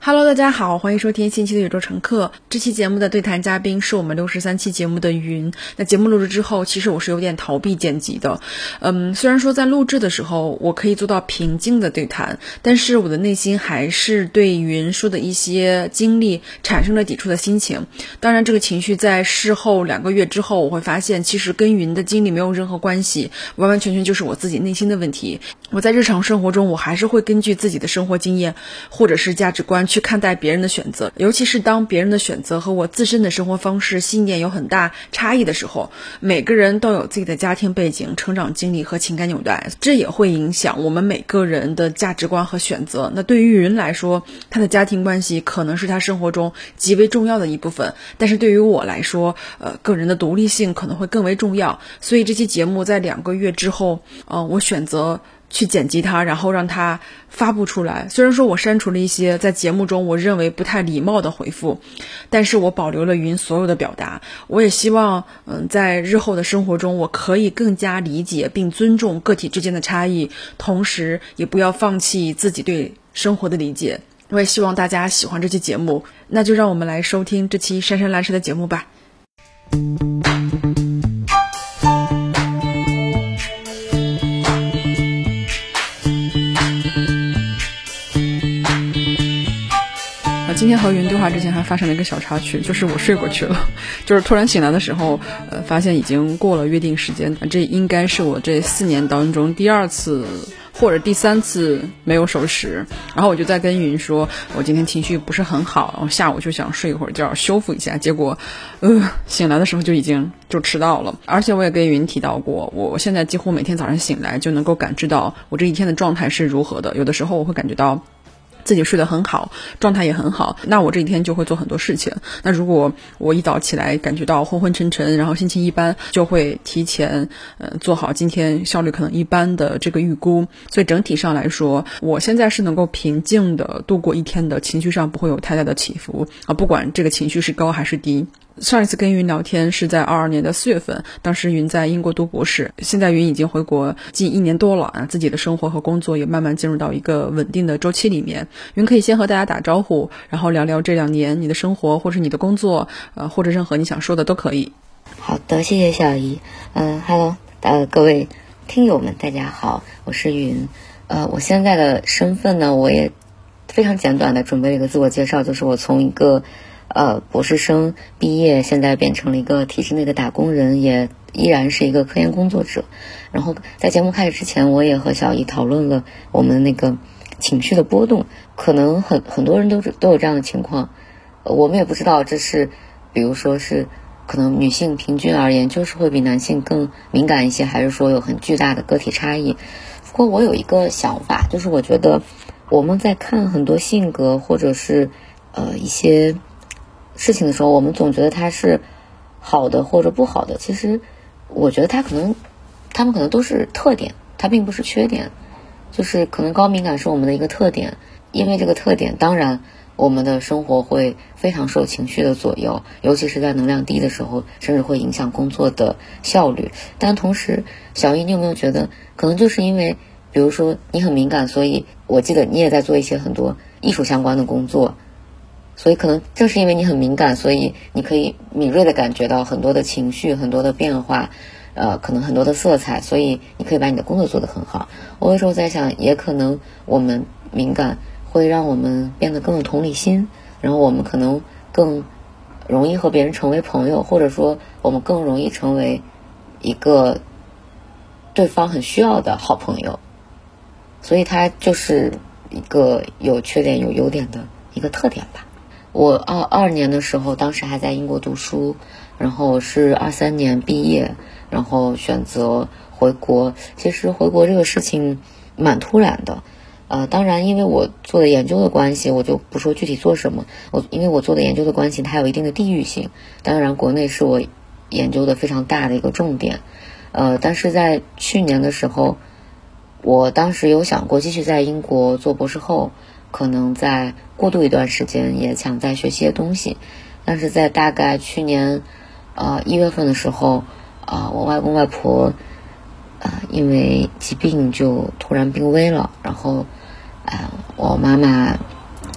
Hello， 大家好，欢迎收听新期的宇宙乘客。这期节目的对谈嘉宾是我们63期节目的云。那节目录制之后，其实我是有点逃避剪辑的。虽然说在录制的时候我可以做到平静的对谈，但是我的内心还是对云说的一些经历产生了抵触的心情。当然，这个情绪在事后2个月之后，我会发现其实跟云的经历没有任何关系，完完全全就是我自己内心的问题。我在日常生活中，我还是会根据自己的生活经验或者是价值观去看待别人的选择，尤其是当别人的选择和我自身的生活方式信念有很大差异的时候。每个人都有自己的家庭背景、成长经历和情感纽带，这也会影响我们每个人的价值观和选择。那对于云来说，他的家庭关系可能是他生活中极为重要的一部分，但是对于我来说，个人的独立性可能会更为重要。所以这期节目在2个月之后，我选择去剪辑它，然后让它发布出来。虽然说我删除了一些在节目中我认为不太礼貌的回复，但是我保留了云所有的表达。我也希望在日后的生活中，我可以更加理解并尊重个体之间的差异，同时也不要放弃自己对生活的理解。我也希望大家喜欢这期节目，那就让我们来收听这期姗姗来迟的节目吧。今天和云对话之前还发生了一个小插曲，就是我睡过去了，就是突然醒来的时候，发现已经过了约定时间。这应该是我这4年当中第2次或者第3次没有守时。然后我就在跟云说，我今天情绪不是很好，然后下午就想睡一会儿觉修复一下，结果醒来的时候就迟到了。而且我也跟云提到过，我现在几乎每天早上醒来就能够感知到我这一天的状态是如何的。有的时候我会感觉到自己睡得很好，状态也很好，那我这一天就会做很多事情。那如果我一早起来感觉到昏昏沉沉，然后心情一般，就会提前做好今天效率可能一般的这个预估。所以整体上来说，我现在是能够平静的度过一天的，情绪上不会有太大的起伏不管这个情绪是高还是低。上一次跟云聊天是在22年的4月份，当时云在英国读博士，现在云已经回国近1年多了自己的生活和工作也慢慢进入到一个稳定的周期里面。云可以先和大家打招呼，然后聊聊这2年你的生活或是你的工作，或者任何你想说的都可以。 好的，谢谢小姨。Hello， 各位听友们大家好，我是云。我现在的身份呢，我也非常简短的准备了一个自我介绍，就是我从一个博士生毕业，现在变成了一个体制内的打工人，也依然是一个科研工作者。然后在节目开始之前，我也和小姨讨论了我们那个情绪的波动，可能很多人都有这样的情况。我们也不知道这是比如说是可能女性平均而言就是会比男性更敏感一些，还是说有很巨大的个体差异。不过我有一个想法，就是我觉得我们在看很多性格或者是一些事情的时候，我们总觉得它是好的或者不好的。其实我觉得他们可能都是特点，它并不是缺点。就是可能高敏感是我们的一个特点，因为这个特点，当然我们的生活会非常受情绪的左右，尤其是在能量低的时候，甚至会影响工作的效率。但同时，小易，你有没有觉得可能就是因为比如说你很敏感，所以我记得你也在做一些很多艺术相关的工作，所以可能正是因为你很敏感，所以你可以敏锐的感觉到很多的情绪，很多的变化，可能很多的色彩，所以你可以把你的工作做得很好。我有时候在想，也可能我们敏感会让我们变得更有同理心，然后我们可能更容易和别人成为朋友，或者说我们更容易成为一个对方很需要的好朋友。所以它就是一个有缺点有优点的一个特点吧。我22年的时候，当时还在英国读书，然后是23年毕业，然后选择回国。其实回国这个事情蛮突然的，当然因为我做的研究的关系，我就不说具体做什么。因为我做的研究的关系，它有一定的地域性。当然国内是我研究的非常大的一个重点。但是在去年的时候，我当时有想过继续在英国做博士后，可能在过渡一段时间，也想再学习些东西。但是在大概去年1月份的时候，我外公外婆因为疾病就突然病危了，然后我妈妈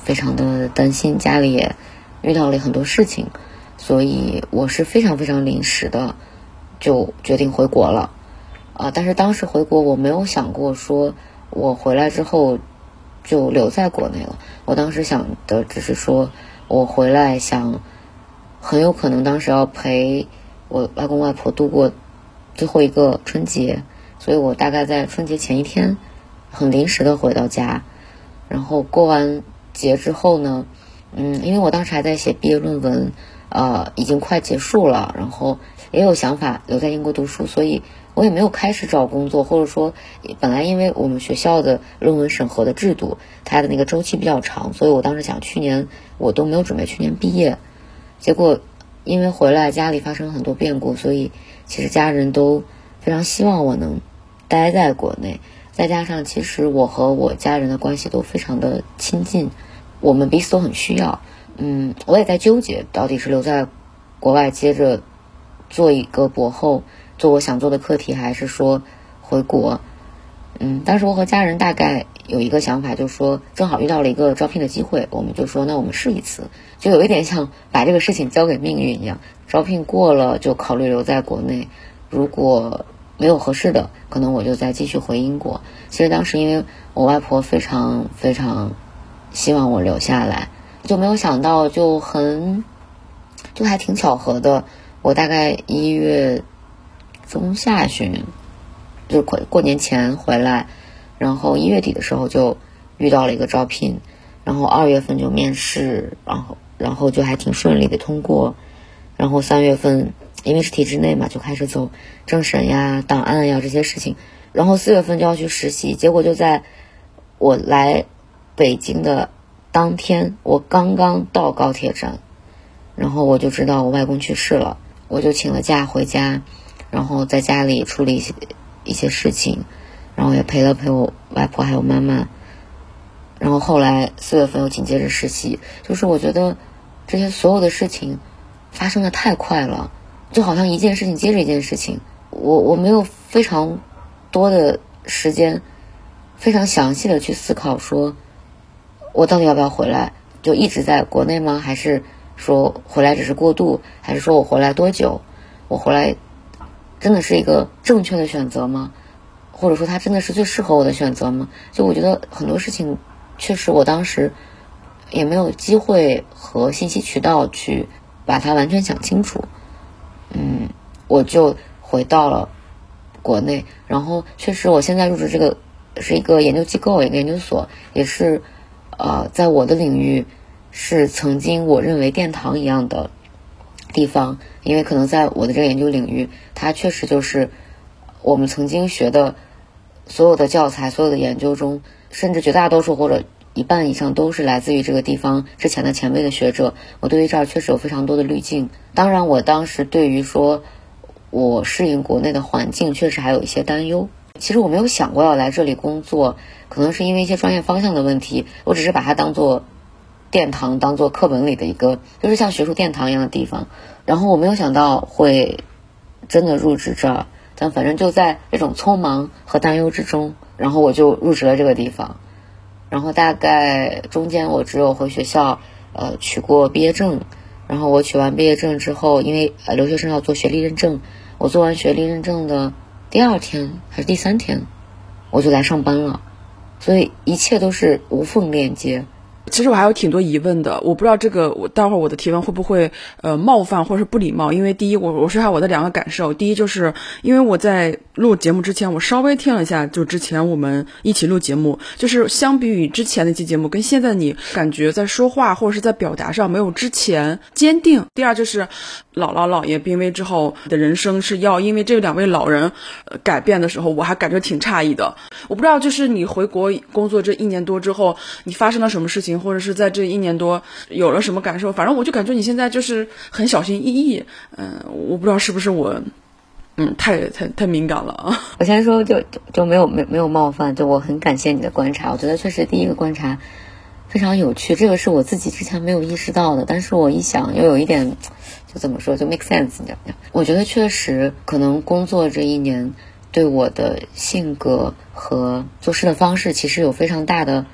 非常的担心，家里也遇到了很多事情，所以我是非常非常临时的就决定回国了。但是当时回国我没有想过说我回来之后就留在国内了，我当时想的只是说我回来想很有可能当时要陪我外公外婆度过最后一个春节，所以我大概在春节前一天很临时的回到家，然后过完节之后呢，因为我当时还在写毕业论文，已经快结束了，然后也有想法留在英国读书，所以我也没有开始找工作，或者说本来因为我们学校的论文审核的制度，它的那个周期比较长，所以我当时想去年我都没有准备去年毕业，结果因为回来家里发生了很多变故，所以其实家人都非常希望我能待在国内，再加上其实我和我家人的关系都非常的亲近，我们彼此都很需要。我也在纠结到底是留在国外接着做一个博后，做我想做的课题，还是说回国。当时我和家人大概有一个想法，就是说正好遇到了一个招聘的机会，我们就说那我们试一次，就有一点像把这个事情交给命运一样，招聘过了就考虑留在国内，如果没有合适的，可能我就再继续回英国。其实当时因为我外婆非常非常希望我留下来，就没有想到就还挺巧合的，我大概1月中下旬就过年前回来，然后1月底的时候就遇到了一个招聘，然后2月份就面试，然后就还挺顺利的通过，然后3月份因为是体制内嘛，就开始走政审呀、档案呀这些事情，然后4月份就要去实习，结果就在我来北京的当天，我刚刚到高铁站，然后我就知道我外公去世了，我就请了假回家，然后在家里处理一些事情，然后也陪我外婆还有妈妈，然后后来4月份又紧接着实习，就是我觉得这些所有的事情发生的太快了，就好像一件事情接着一件事情，我没有非常多的时间非常详细的去思考说我到底要不要回来，就一直在国内吗？还是说回来只是过渡？还是说我回来多久？我回来真的是一个正确的选择吗？或者说它真的是最适合我的选择吗？就我觉得很多事情确实我当时也没有机会和信息渠道去把它完全想清楚。我就回到了国内，然后确实我现在入职这个是一个研究机构，一个研究所，也是在我的领域是曾经我认为殿堂一样的地方，因为可能在我的这个研究领域，它确实就是我们曾经学的所有的教材、所有的研究中，甚至绝大多数或者一半以上都是来自于这个地方之前的前辈的学者。我对于这儿确实有非常多的滤镜。当然我当时对于说我适应国内的环境确实还有一些担忧，其实我没有想过要来这里工作，可能是因为一些专业方向的问题，我只是把它当做殿堂，当做课本里的一个就是像学术殿堂一样的地方，然后我没有想到会真的入职这儿，但反正就在这种匆忙和担忧之中，然后我就入职了这个地方。然后大概中间我只有回学校取过毕业证，然后我取完毕业证之后，因为留学生要做学历认证，我做完学历认证的第2天还是第3天我就来上班了，所以一切都是无缝链接。 其实我还有挺多疑问的，我不知道这个待会儿我的提问会不会冒犯或者是不礼貌。因为第一，我说下我的2个感受。第一，就是因为我在录节目之前，我稍微听了一下，就之前我们一起录节目，就是相比于之前那期节目，跟现在你感觉在说话或者是在表达上没有之前坚定。第二，就是姥姥姥爷病危之后的人生是要因为这2位老人改变的时候，我还感觉挺诧异的。我不知道就是你回国工作这1年多之后，你发生了什么事情，或者是在这1年多有了什么感受。反正我就感觉你现在就是很小心翼翼。我不知道是不是我太敏感了啊。 我先说就没有冒犯，就我很感谢你的观察，我觉得确实第一个观察非常有趣，这个是我自己之前没有意识到的，但是我一想又有一点就怎么说就 make sense。我觉得确实可能工作这1年对我的性格和做事的方式其实有非常大的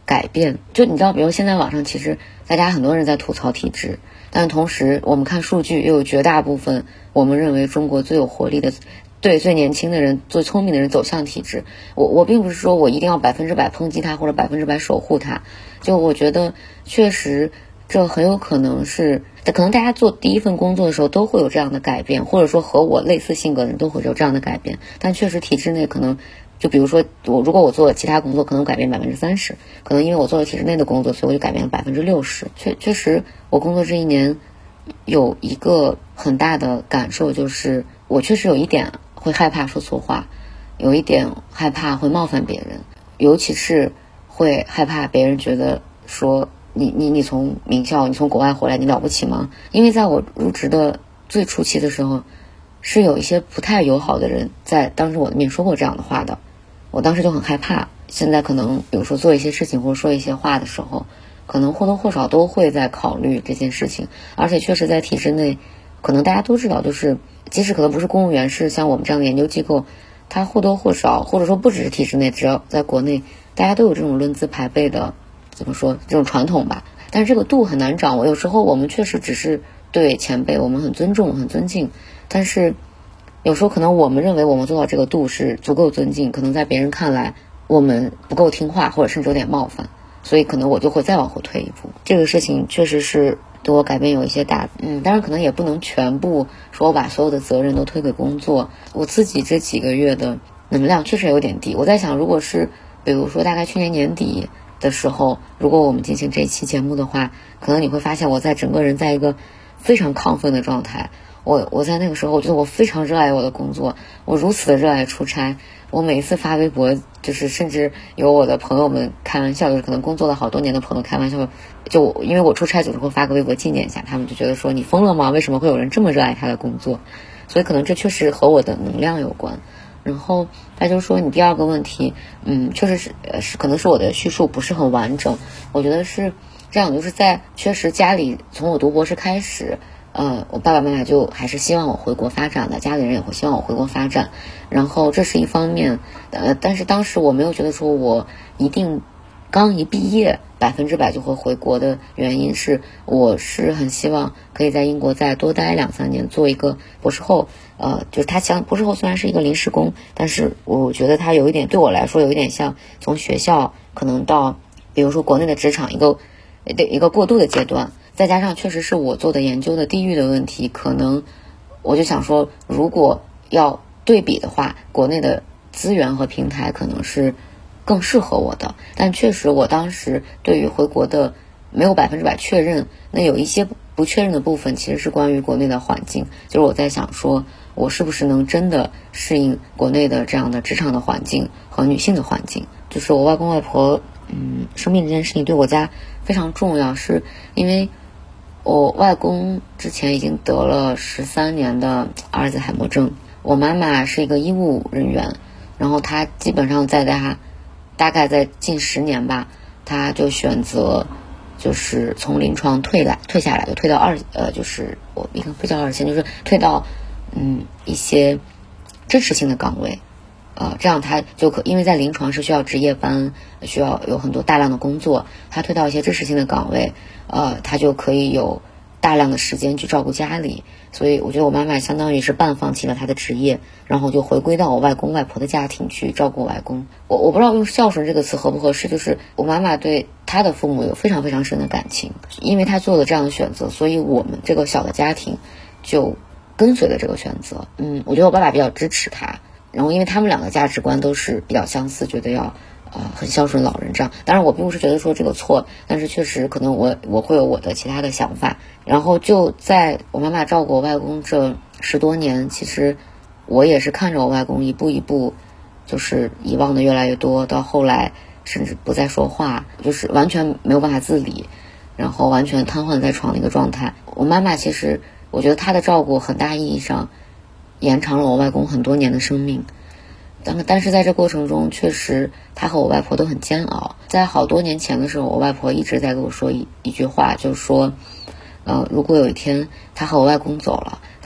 改变。就你知道，比如现在网上其实大家很多人在吐槽体制，但同时我们看数据，又有绝大部分我们认为中国最有活力的，对最年轻的人、最聪明的人走向体制。我并不是说我一定要100%抨击他或者100%守护他，就我觉得确实这很有可能是，可能大家做第一份工作的时候都会有这样的改变，或者说和我类似性格的人都会有这样的改变，但确实体制内可能。就比如说如果我做了其他工作，可能改变30%，可能因为我做了体制内的工作，所以我就改变了60%。确实，我工作这1年有一个很大的感受，就是我确实有一点会害怕说错话，有一点害怕会冒犯别人，尤其是会害怕别人觉得说你从名校，你从国外回来，你了不起吗？因为在我入职的最初期的时候，是有一些不太友好的人在当着我的面说过这样的话的。我当时就很害怕，现在可能比如说做一些事情或者说一些话的时候，可能或多或少都会在考虑这件事情。而且确实在体制内，可能大家都知道，就是即使可能不是公务员，是像我们这样的研究机构，它或多或少，或者说不只是体制内，只要在国内，大家都有这种论资排辈的，怎么说，这种传统吧。但是这个度很难掌握，有时候我们确实只是对前辈我们很尊重很尊敬，但是有时候可能我们认为我们做到这个度是足够尊敬，可能在别人看来我们不够听话，或者甚至有点冒犯，所以可能我就会再往后退一步。这个事情确实是对我改变有一些大，当然可能也不能全部说我把所有的责任都推给工作。我自己这几个月的能量确实有点低，我在想，如果是比如说大概去年年底的时候，如果我们进行这一期节目的话，可能你会发现我在整个人在一个非常亢奋的状态。我在那个时候，我觉得我非常热爱我的工作，我如此的热爱出差。我每一次发微博，就是甚至有我的朋友们开玩笑，就是可能工作了好多年的朋友开玩笑，就因为我出差总是会发个微博纪念一下，他们就觉得说你疯了吗？为什么会有人这么热爱他的工作？所以可能这确实和我的能量有关。然后他就说你第二个问题，确实是可能是我的叙述不是很完整。我觉得是这样，就是在确实家里从我读博士开始。我爸爸妈妈就还是希望我回国发展的，家里人也会希望我回国发展，然后这是一方面，但是当时我没有觉得说我一定刚一毕业100%就会回国的原因是，我是很希望可以在英国再多待2-3年，做一个博士后。就是他博士后虽然是一个临时工，但是我觉得他有一点对我来说有一点像从学校可能到比如说国内的职场一个过渡的阶段。再加上确实是我做的研究的地域的问题，可能我就想说，如果要对比的话，国内的资源和平台可能是更适合我的。但确实我当时对于回国的没有100%确认，那有一些不确认的部分其实是关于国内的环境，就是我在想说我是不是能真的适应国内的这样的职场的环境和女性的环境。就是我外公外婆生病这件事情对我家非常重要，是因为我外公之前已经得了13年的阿尔兹海默症，我妈妈是一个医务人员，然后她基本上大概在近10年吧，她就选择就是从临床退下来，就退到就是我应该不叫2线，就是退到一些支持性的岗位。这样他就因为在临床是需要值夜班，需要有很多大量的工作，他推到一些支持性的岗位，他就可以有大量的时间去照顾家里。所以我觉得我妈妈相当于是半放弃了她的职业，然后就回归到我外公外婆的家庭去照顾我外公。我不知道用孝顺这个词合不合适，就是我妈妈对她的父母有非常非常深的感情，因为她做了这样的选择，所以我们这个小的家庭就跟随了这个选择。我觉得我爸爸比较支持她，然后因为他们两个价值观都是比较相似，觉得要很孝顺老人这样。当然我并不是觉得说这个错，但是确实可能我会有我的其他的想法。然后就在我妈妈照顾我外公这10多年，其实我也是看着我外公一步一步就是遗忘的越来越多，到后来甚至不再说话，就是完全没有办法自理，然后完全瘫痪在床的一个状态。我妈妈其实我觉得她的照顾很大意义上延长了我外公很多年的生命，但是在这过程中确实他和我外婆都很煎熬。在好多年前的时候，我外婆一直在跟我说一句话，就是说如果有一天他和我外公走了，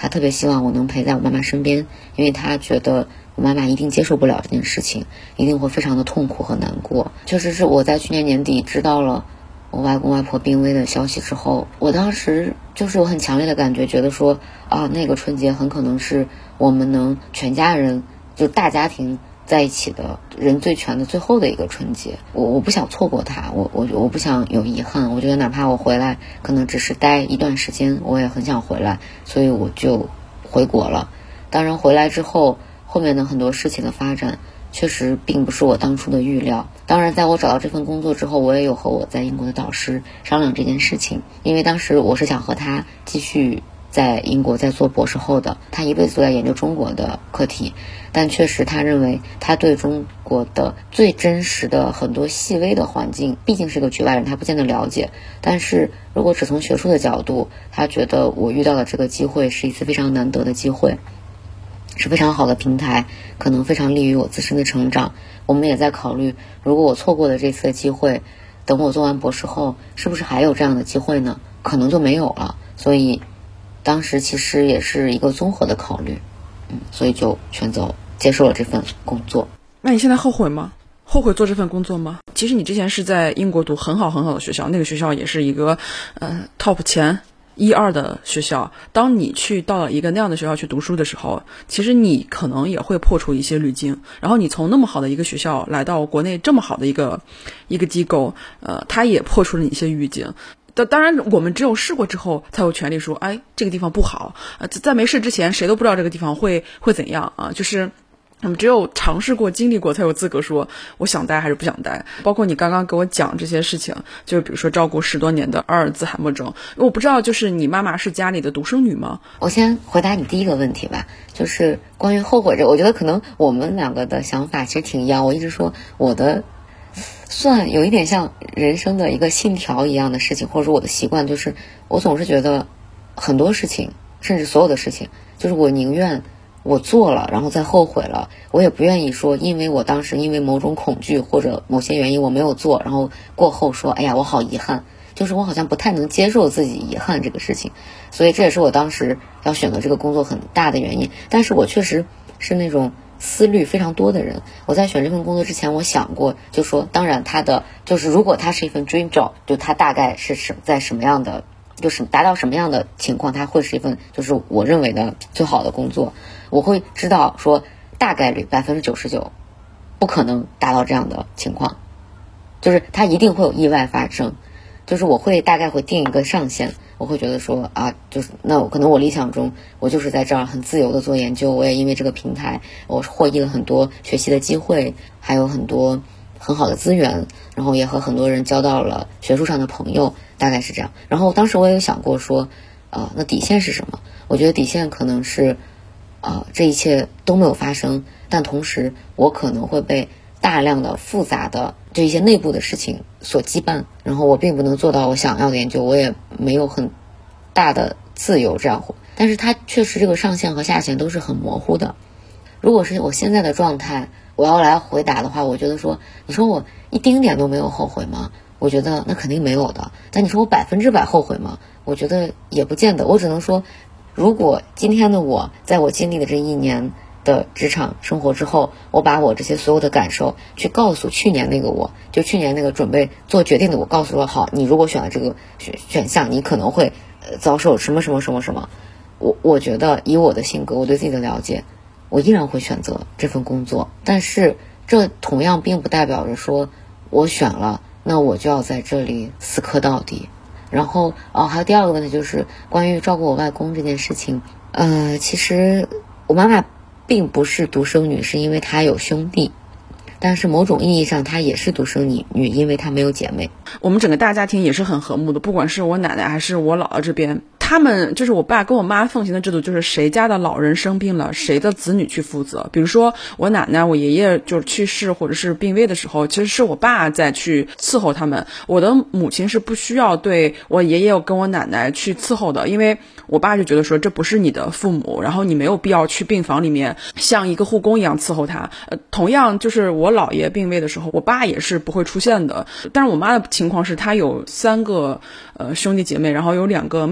他特别希望我能陪在我妈妈身边，因为他觉得我妈妈一定接受不了这件事情，一定会非常的痛苦和难过。确实是我在去年年底知道了我外公外婆病危的消息之后，我当时就是有很强烈的感觉，觉得说那个春节很可能是我们能全家人就大家庭在一起的人最全的最后的一个春节，我不想错过它，我不想有遗憾。我觉得哪怕我回来可能只是待一段时间，我也很想回来，所以我就回国了。当然回来之后，后面的很多事情的发展确实并不是我当初的预料。当然在我找到这份工作之后，我也有和我在英国的导师商量这件事情，因为当时我是想和他继续在英国在做博士后的，他一辈子都在研究中国的课题，但确实他认为他对中国的最真实的很多细微的环境毕竟是个局外人，他不见得了解。但是如果只从学术的角度，他觉得我遇到的这个机会是一次非常难得的机会，是非常好的平台，可能非常利于我自身的成长。我们也在考虑，如果我错过了这次的机会，等我做完博士后是不是还有这样的机会呢？可能就没有了。所以当时其实也是一个综合的考虑，所以就选择接受了这份工作。 那你现在后悔吗？后悔做这份工作吗？其实你之前是在英国读很好很好的学校，那个学校也是一个top 前1、2的学校。当你去到了一个那样的学校去读书的时候，其实你可能也会破除一些滤镜。然后你从那么好的一个学校来到国内这么好的一个机构，它也破除了你一些滤镜。当然我们只有试过之后才有权利说这个地方不好，在没试之前谁都不知道这个地方会怎样啊，就是我们只有尝试过经历过才有资格说我想待还是不想待。包括你刚刚给我讲这些事情，就是比如说照顾10多年的阿尔兹海默症，我不知道就是你妈妈是家里的独生女吗？ 我先回答你第一个问题吧，就是关于后悔这，我觉得可能我们两个的想法其实挺一样。我一直说我的算有一点像人生的一个信条一样的事情，或者说我的习惯，就是我总是觉得很多事情，甚至所有的事情，就是我宁愿我做了然后再后悔了，我也不愿意说因为我当时因为某种恐惧或者某些原因我没有做，然后过后说哎呀我好遗憾，就是我好像不太能接受自己遗憾这个事情。所以这也是我当时要选择这个工作很大的原因。但是我确实是那种思虑非常多的人，我在选这份工作之前我想过，就说当然它的就是如果它是一份 dream job， 就它大概是在什么样的，就是达到什么样的情况它会是一份就是我认为的最好的工作，我会知道说大概率99%不可能达到这样的情况，就是它一定会有意外发生，就是我会大概会定一个上限，我会觉得说就是那可能我理想中我就是在这儿很自由的做研究，我也因为这个平台我获益了很多学习的机会，还有很多很好的资源，然后也和很多人交到了学术上的朋友，大概是这样。然后当时我也有想过说那底线是什么？我觉得底线可能是这一切都没有发生，但同时我可能会被大量的复杂的这一些内部的事情所羁绊，然后我并不能做到我想要的研究，我也没有很大的自由这样。但是它确实这个上限和下限都是很模糊的。如果是我现在的状态，我要来回答的话，我觉得说你说我一丁点都没有后悔吗？我觉得那肯定没有的。但你说我100%后悔吗？我觉得也不见得。我只能说如果今天的我在我经历的这1年的职场生活之后，我把我这些所有的感受去告诉去年那个我，就去年那个准备做决定的我，告诉说好，你如果选了这个选项，你可能会遭受什么什么什么什么。我觉得以我的性格，我对自己的了解，我依然会选择这份工作。但是这同样并不代表着说我选了那我就要在这里死磕到底。然后还有第二个问题就是关于照顾我外公这件事情。其实我妈妈并不是独生女，是因为她有兄弟，但是某种意义上她也是独生女，因为她没有姐妹。 我们整个大家庭也是很和睦的，不管是我奶奶还是我姥姥这边，他们就是我爸跟我妈奉行的制度，就是谁家的老人生病了，谁的子女去负责。比如说我奶奶我爷爷就是去世或者是病危的时候，其实是我爸在去伺候他们，我的母亲是不需要对我爷爷跟我奶奶去伺候的，因为我爸就觉得说这不是你的父母，然后你没有必要去病房里面像一个护工一样伺候他。同样就是我姥爷病危的时候，我爸也是不会出现的。但是我妈的情况是她有3个兄弟姐妹，然后有2个妹妹，然后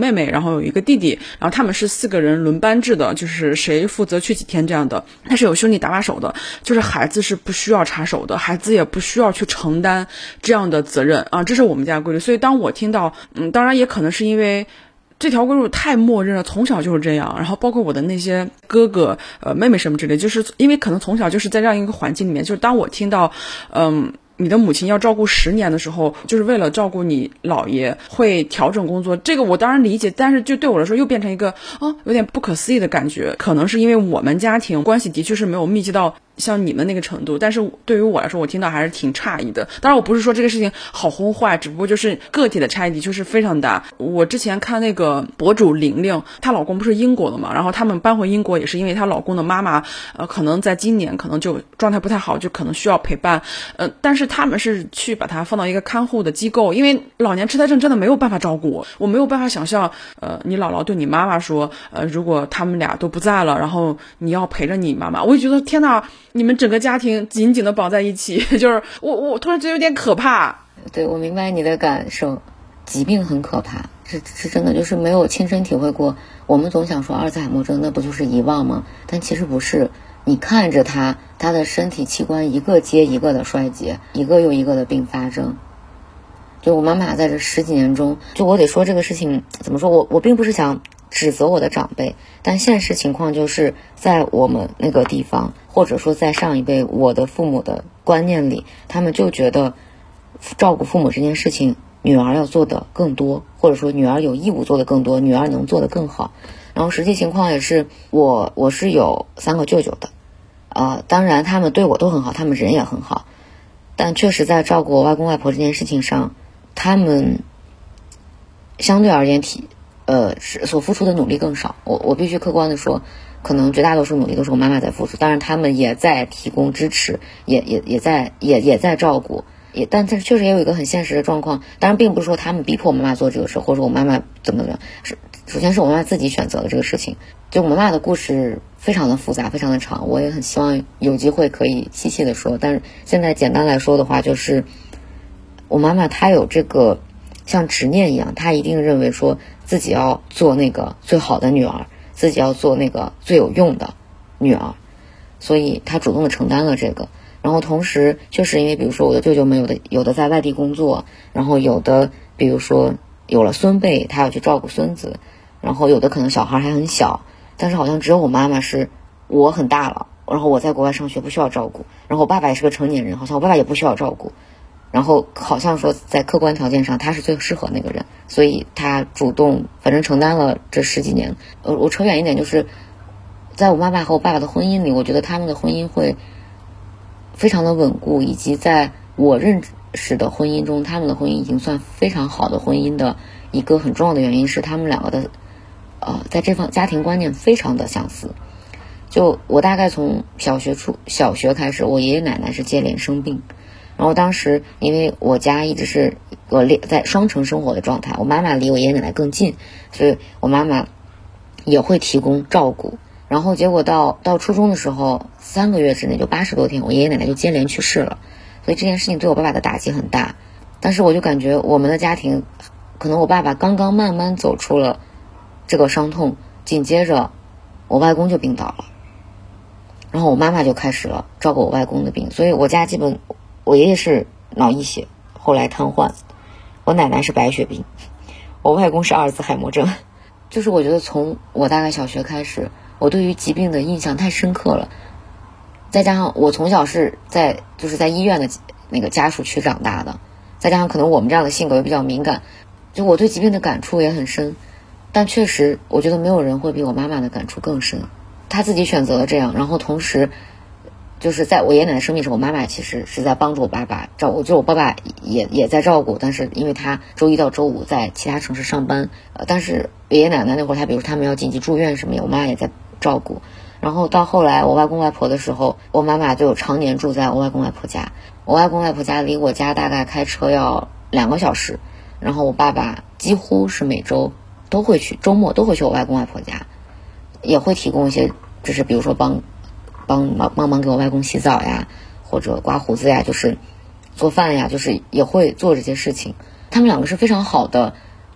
后有一个弟弟，然后他们是4个人轮班制的，就是谁负责去几天这样的。但是有兄弟搭把手的，就是孩子是不需要插手的，孩子也不需要去承担这样的责任啊，这是我们家的规律。所以当我听到当然也可能是因为这条规律太默认了，从小就是这样，然后包括我的那些哥哥妹妹什么之类，就是因为可能从小就是在这样一个环境里面，就是当我听到你的母亲要照顾10年的时候，就是为了照顾你姥爷会调整工作，这个我当然理解，但是就对我来说又变成一个有点不可思议的感觉。可能是因为我们家庭关系的确是没有密集到像你们那个程度，但是对于我来说，我听到还是挺诧异的。当然我不是说这个事情好轰坏，只不过就是个体的差异的确是非常大。我之前看那个博主玲玲，她老公不是英国的嘛，然后他们搬回英国也是因为她老公的妈妈可能在今年可能就状态不太好，就可能需要陪伴但是他们是去把她放到一个看护的机构，因为老年痴呆症真的没有办法照顾我没有办法想象你姥姥对你妈妈说如果他们俩都不在了，然后你要陪着你妈妈，我就觉得天哪，你们整个家庭紧紧的绑在一起，就是我突然觉得有点可怕。 对，我明白你的感受，疾病很可怕，是真的，就是没有亲身体会过。我们总想说阿尔兹海默症那不就是遗忘吗？但其实不是，你看着他的身体器官一个接一个的衰竭，一个又一个的并发症。就我妈妈在这10几年中，就我得说这个事情怎么说，我并不是想指责我的长辈，但现实情况就是在我们那个地方，或者说在上一辈我的父母的观念里，他们就觉得照顾父母这件事情女儿要做的更多，或者说女儿有义务做的更多，女儿能做的更好。然后实际情况也是我是有3个舅舅的当然他们对我都很好，他们人也很好，但确实在照顾我外公外婆这件事情上，他们相对而言所付出的努力更少。我必须客观的说，可能绝大多数努力都是我妈妈在付出，当然他们也在提供支持，也在照顾，但这确实也有一个很现实的状况。当然并不是说他们逼迫我妈妈做这个事，或者说我妈妈怎么样，首先是我妈妈自己选择的这个事情。就我妈妈的故事非常的复杂，非常的长，我也很希望有机会可以细细的说，但是现在简单来说的话，就是我妈妈她有这个像执念一样，她一定认为说自己要做那个最好的女儿，自己要做那个最有用的女儿，所以她主动的承担了这个。然后同时就是因为比如说我的舅舅们有的在外地工作，然后有的比如说有了孙辈，她要去照顾孙子，然后有的可能小孩还很小，但是好像只有我妈妈是我很大了，然后我在国外上学不需要照顾，然后我爸爸也是个成年人，好像我爸爸也不需要照顾，然后好像说在客观条件上他是最适合那个人，所以他主动反正承担了这10几年。我扯远一点，就是在我妈妈和我爸爸的婚姻里，我觉得他们的婚姻会非常的稳固，以及在我认识的婚姻中，他们的婚姻已经算非常好的婚姻的一个很重要的原因是他们两个的在这方家庭观念非常的相似。就我大概从小学开始，我爷爷奶奶是接连生病，然后当时因为我家一直是在双城生活的状态，我妈妈离我爷爷奶奶更近，所以我妈妈也会提供照顾。然后结果到初中的时候，3个月之内就80多天，我爷爷奶奶就接连去世了，所以这件事情对我爸爸的打击很大。但是我就感觉我们的家庭，可能我爸爸刚刚慢慢走出了这个伤痛，紧接着我外公就病倒了，然后我妈妈就开始了照顾我外公的病，所以我家基本我爷爷是脑溢血，后来瘫痪，我奶奶是白血病，我外公是阿尔兹海默症。就是我觉得从我大概小学开始，我对于疾病的印象太深刻了，再加上我从小是在医院的那个家属区长大的，再加上可能我们这样的性格也比较敏感，就我对疾病的感触也很深。但确实我觉得没有人会比我妈妈的感触更深，她自己选择了这样，然后同时就是在我爷爷奶奶生病时，我妈妈其实是在帮助我爸爸照顾，就我爸爸也在照顾，但是因为他周一到周五在其他城市上班，但是爷爷奶奶那会儿比如他们要紧急住院什么的，我妈也在照顾。然后到后来我外公外婆的时候，我妈妈就常年住在我外公外婆家，我外公外婆家离我家大概开车要2个小时，然后我爸爸几乎是每周都会去，周末都会去我外公外婆家，也会提供一些就是比如说帮忙给我外公洗澡呀，或者刮胡子呀，就是做饭呀，就是也会做这些事情。他们2个是非常好的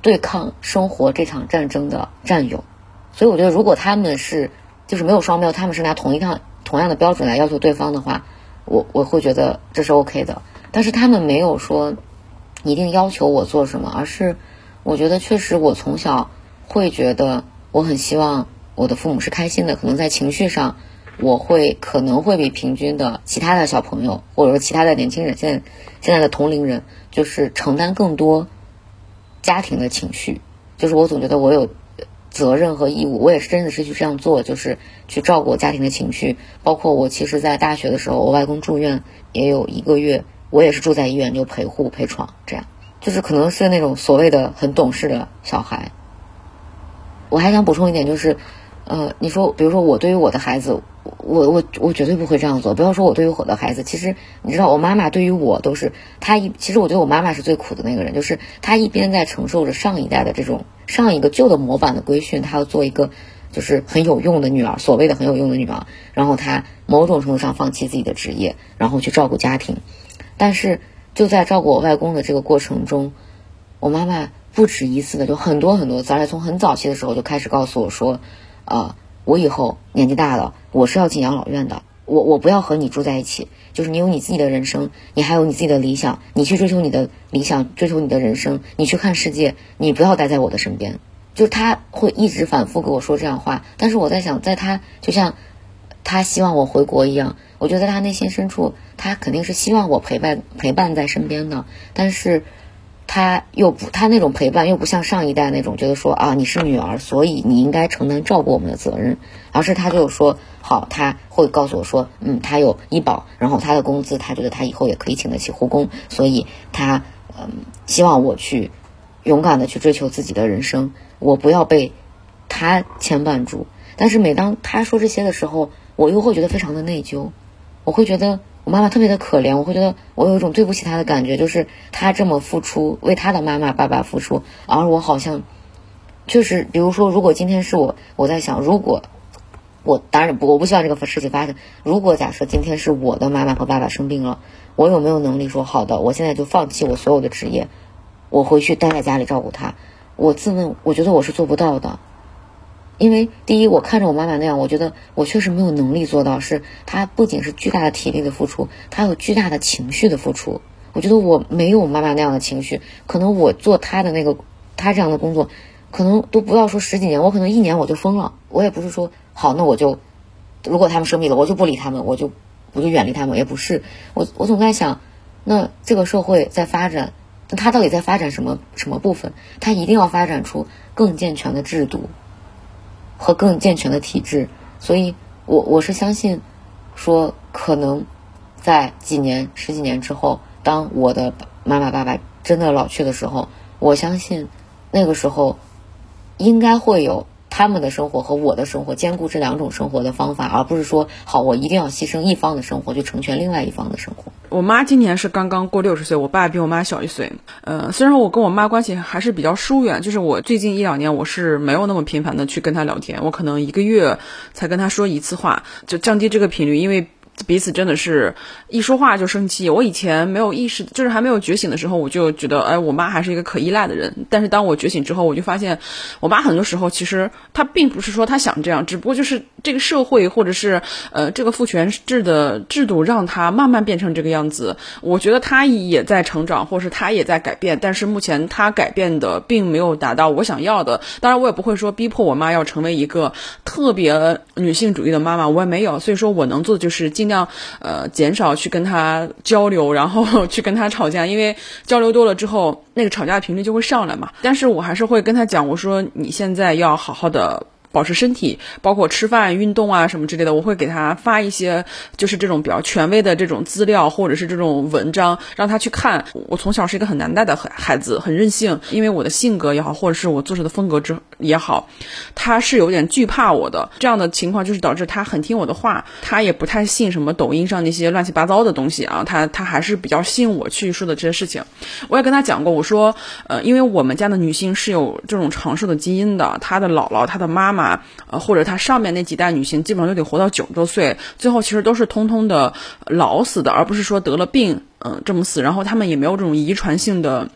对抗生活这场战争的战友。所以我觉得如果他们是就是没有双标，他们是拿同样的标准来要求对方的话，我会觉得这是 OK 的。但是他们没有说一定要求我做什么，而是我觉得确实我从小会觉得我很希望我的父母是开心的，可能在情绪上我可能会比平均的其他的小朋友或者说其他的年轻人现在的同龄人就是承担更多家庭的情绪，就是我总觉得我有责任和义务，我也是真的是去这样做，就是去照顾我家庭的情绪。包括我其实在大学的时候，我外公住院也有1个月，我也是住在医院就陪护陪床，这样就是可能是那种所谓的很懂事的小孩。我还想补充一点，就是你说比如说我对于我的孩子，我绝对不会这样做。不要说我对于我的孩子，其实你知道我妈妈对于我都是其实我觉得我妈妈是最苦的那个人，就是她一边在承受着上一代的这种上一个旧的模板的规训，她要做一个就是很有用的女儿，所谓的很有用的女儿，然后她某种程度上放弃自己的职业，然后去照顾家庭。但是就在照顾我外公的这个过程中，我妈妈不止一次的就很多次，而且从很早期的时候就开始告诉我说我以后年纪大了，我是要进养老院的，我不要和你住在一起，就是你有你自己的人生，你还有你自己的理想，你去追求你的理想，追求你的人生，你去看世界，你不要待在我的身边。就是他会一直反复跟我说这样话，但是我在想，在他就像他希望我回国一样，我觉得在他内心深处，他肯定是希望我陪伴在身边的，但是他那种陪伴又不像上一代那种觉得说你是女儿，所以你应该承担照顾我们的责任，而是他就说好，他会告诉我说他有医保，然后他的工资他觉得他以后也可以请得起护工，所以他希望我去勇敢的去追求自己的人生，我不要被他牵绊住。但是每当他说这些的时候，我又会觉得非常的内疚，我会觉得我妈妈特别的可怜，我会觉得我有一种对不起她的感觉，就是她这么付出，为她的妈妈爸爸付出，而我好像确实，比如说如果今天是我在想，如果当然我不希望这个事情发生，如果假设今天是我的妈妈和爸爸生病了，我有没有能力说好的，我现在就放弃我所有的职业，我回去待在家里照顾他？我自问，我觉得我是做不到的。因为第一，我看着我妈妈那样，我觉得我确实没有能力做到，是她不仅是巨大的体力的付出，她有巨大的情绪的付出。我觉得我没有我妈妈那样的情绪，可能我做她这样的工作，可能都不要说10几年，我可能1年我就疯了。我也不是说好，那如果他们生病了，我就不理他们，我就远离他们，也不是。我总在想，那这个社会在发展，它到底在发展什么部分？它一定要发展出更健全的制度和更健全的体制。所以我是相信说，可能在10几年之后，当我的妈妈爸爸真的老去的时候，我相信那个时候应该会有他们的生活和我的生活兼顾这2种生活的方法，而不是说好我一定要牺牲一方的生活去成全另外一方的生活。 我妈今年是刚刚过60岁，我爸比我妈小1岁。虽然我跟我妈关系还是比较疏远，就是我最近1、2年我是没有那么频繁的去跟她聊天，我可能1个月才跟她说1次话，就降低这个频率，因为彼此真的是一说话就生气。我以前没有意识，就是还没有觉醒的时候，我就觉得我妈还是一个可依赖的人。但是当我觉醒之后，我就发现我妈很多时候其实她并不是说她想这样，只不过就是这个社会或者是这个父权制的制度让她慢慢变成这个样子。我觉得她也在成长，或是她也在改变，但是目前她改变的并没有达到我想要的。当然我也不会说逼迫我妈要成为一个特别女性主义的妈妈，我也没有。所以说我能做的就是尽量减少去跟他交流，然后去跟他吵架，因为交流多了之后那个吵架的频率就会上来嘛。但是我还是会跟他讲，我说你现在要好好的保持身体，包括吃饭运动啊什么之类的，我会给他发一些就是这种比较权威的这种资料或者是这种文章让他去看。我从小是一个很难带的孩子，很任性，因为我的性格也好，或者是我做事的风格也好，他是有点惧怕我的。这样的情况就是导致他很听我的话，他也不太信什么抖音上那些乱七八糟的东西啊，他还是比较信我去说的这些事情。我也跟他讲过，我说因为我们家的女性是有这种长寿的基因的，她的姥姥她的妈妈或者她上面那几代女性基本上都得活到90多岁，最后其实都是通通的老死的，而不是说得了病这么死。然后他们也没有这种遗传性的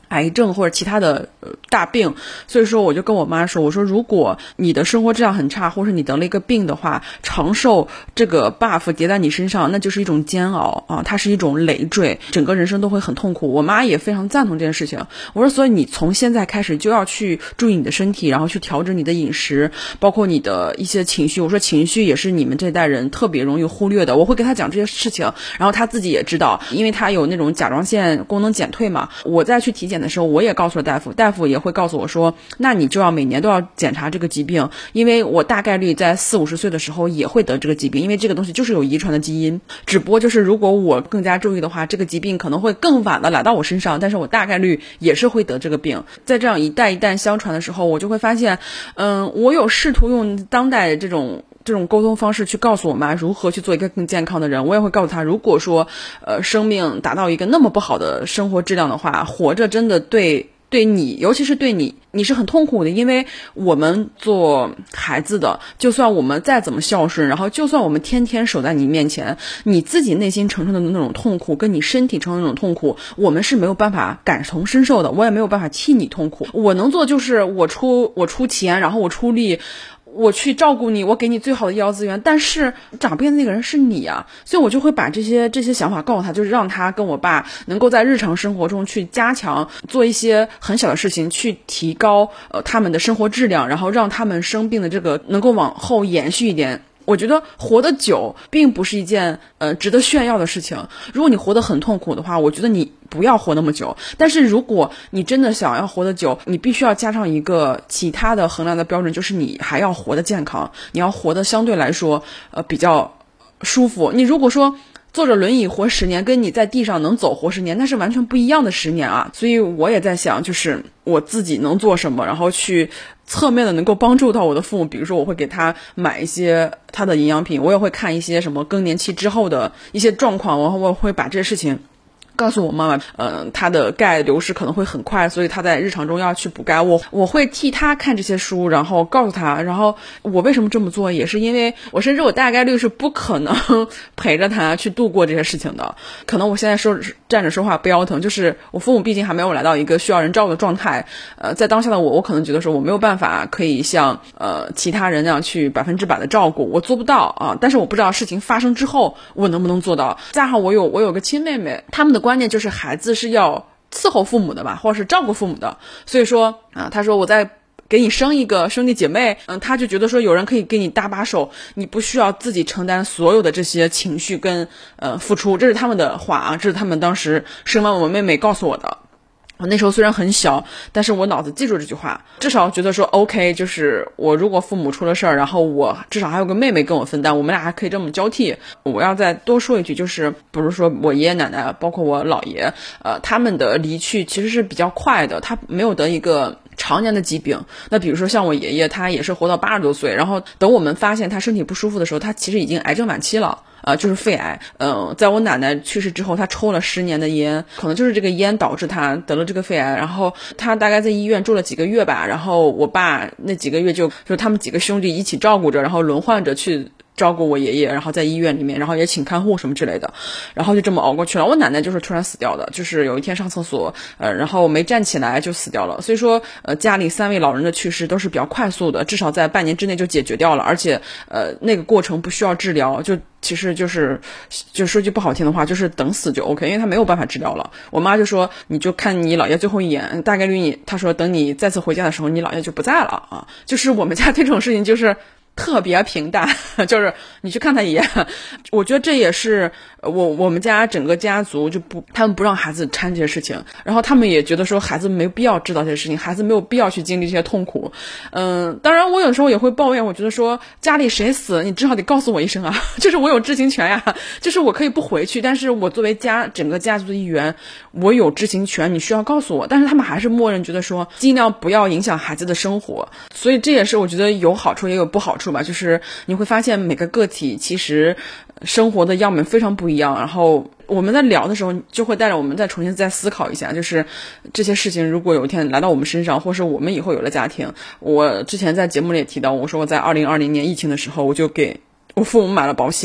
癌症或者其他的大病，所以说我就跟我妈说，我说如果你的生活质量很差，或是你得了一个病的话，长寿这个 buff 叠在你身上，那就是一种煎熬啊，它是一种累赘，整个人生都会很痛苦。我妈也非常赞同这件事情。我说，所以你从现在开始就要去注意你的身体，然后去调整你的饮食，包括你的一些情绪。我说情绪也是你们这代人特别容易忽略的，我会跟她讲这些事情，然后她自己也知道，因为她有那种甲状腺功能减退嘛。我再去体检的时候，我也告诉了大夫，大夫也会告诉我说，那你就要每年都要检查这个疾病，因为我大概率在40-50岁的时候也会得这个疾病，因为这个东西就是有遗传的基因，只不过就是如果我更加注意的话，这个疾病可能会更晚的来到我身上，但是我大概率也是会得这个病。在这样一代一代相传的时候，我就会发现我有试图用当代这种沟通方式去告诉我妈如何去做一个更健康的人。我也会告诉她，如果说生命达到一个那么不好的生活质量的话，活着真的对你，尤其是对你是很痛苦的。因为我们做孩子的，就算我们再怎么孝顺，然后就算我们天天守在你面前，你自己内心承受的那种痛苦跟你身体承受的那种痛苦，我们是没有办法感同身受的，我也没有办法替你痛苦。我能做就是我出钱，然后我出力，我去照顾你，我给你最好的医疗资源，但是长病的那个人是你啊。所以我就会把这些想法告诉他，就是让他跟我爸能够在日常生活中去加强，做一些很小的事情，去提高他们的生活质量，然后让他们生病的这个能够往后延续一点。我觉得活得久并不是一件值得炫耀的事情。如果你活得很痛苦的话，我觉得你不要活那么久。但是如果你真的想要活得久，你必须要加上一个其他的衡量的标准，就是你还要活得健康，你要活得相对来说比较舒服。你如果说坐着轮椅活10年，跟你在地上能走活10年，那是完全不一样的10年啊。所以我也在想，就是我自己能做什么，然后去侧面的能够帮助到我的父母。比如说我会给他买一些他的营养品，我也会看一些什么更年期之后的一些状况，然后我会把这些事情告诉我妈妈，她的钙流失可能会很快，所以她在日常中要去补钙。我会替她看这些书，然后告诉她，然后我为什么这么做，也是因为甚至我大概率是不可能陪着她去度过这些事情的。可能我现在站着说话不腰疼，就是我父母毕竟还没有来到一个需要人照顾的状态。在当下的我可能觉得说我没有办法可以像其他人那样去100%的照顾，我做不到啊。但是我不知道事情发生之后我能不能做到。加上我有个亲妹妹，他们的观念就是孩子是要伺候父母的吧，或者是照顾父母的。所以说他说我在给你生一个兄弟姐妹，他就觉得说有人可以给你搭把手，你不需要自己承担所有的这些情绪跟付出。这是他们的话啊，这是他们当时生完我妹妹告诉我的。我那时候虽然很小，但是我脑子记住这句话，至少觉得说 OK， 就是我如果父母出了事儿，然后我至少还有个妹妹跟我分担，我们俩还可以这么交替。我要再多说一句，就是不是说我爷爷奶奶包括我姥爷他们的离去其实是比较快的，他没有得一个常年的疾病。那比如说像我爷爷，他也是活到80多岁，然后等我们发现他身体不舒服的时候，他其实已经癌症晚期了，就是肺癌。在我奶奶去世之后，他抽了10年的烟，可能就是这个烟导致他得了这个肺癌。然后他大概在医院住了几个月吧，然后我爸那几个月就是他们几个兄弟一起照顾着，然后轮换着去照顾我爷爷，然后在医院里面，然后也请看护什么之类的，然后就这么熬过去了。我奶奶就是突然死掉的，就是有一天上厕所，然后没站起来就死掉了。所以说，家里3位老人的去世都是比较快速的，至少在半年之内就解决掉了，而且那个过程不需要治疗，其实就说句不好听的话，就是等死就 OK， 因为他没有办法治疗了。我妈就说，你就看你姥爷最后一眼，大概率她说等你再次回家的时候，你姥爷就不在了啊。就是我们家这种事情就是特别平淡，就是你去看他一眼。我觉得这也是我们家整个家族他们不让孩子掺这些事情，然后他们也觉得说孩子没有必要知道这些事情，孩子没有必要去经历这些痛苦。当然我有时候也会抱怨，我觉得说家里谁死你至少得告诉我一声啊，就是我有知情权呀，就是我可以不回去，但是我作为整个家族的一员，我有知情权，你需要告诉我。但是他们还是默认觉得说尽量不要影响孩子的生活，所以这也是我觉得有好处也有不好处吧。就是你会发现每个个体其实生活的样本非常不一样，然后我们在聊的时候就会带着我们再重新再思考一下，就是这些事情如果有一天来到我们身上，或是我们以后有了家庭。我之前在节目里也提到，我说我在2020年疫情的时候，我就给我父母买了保险。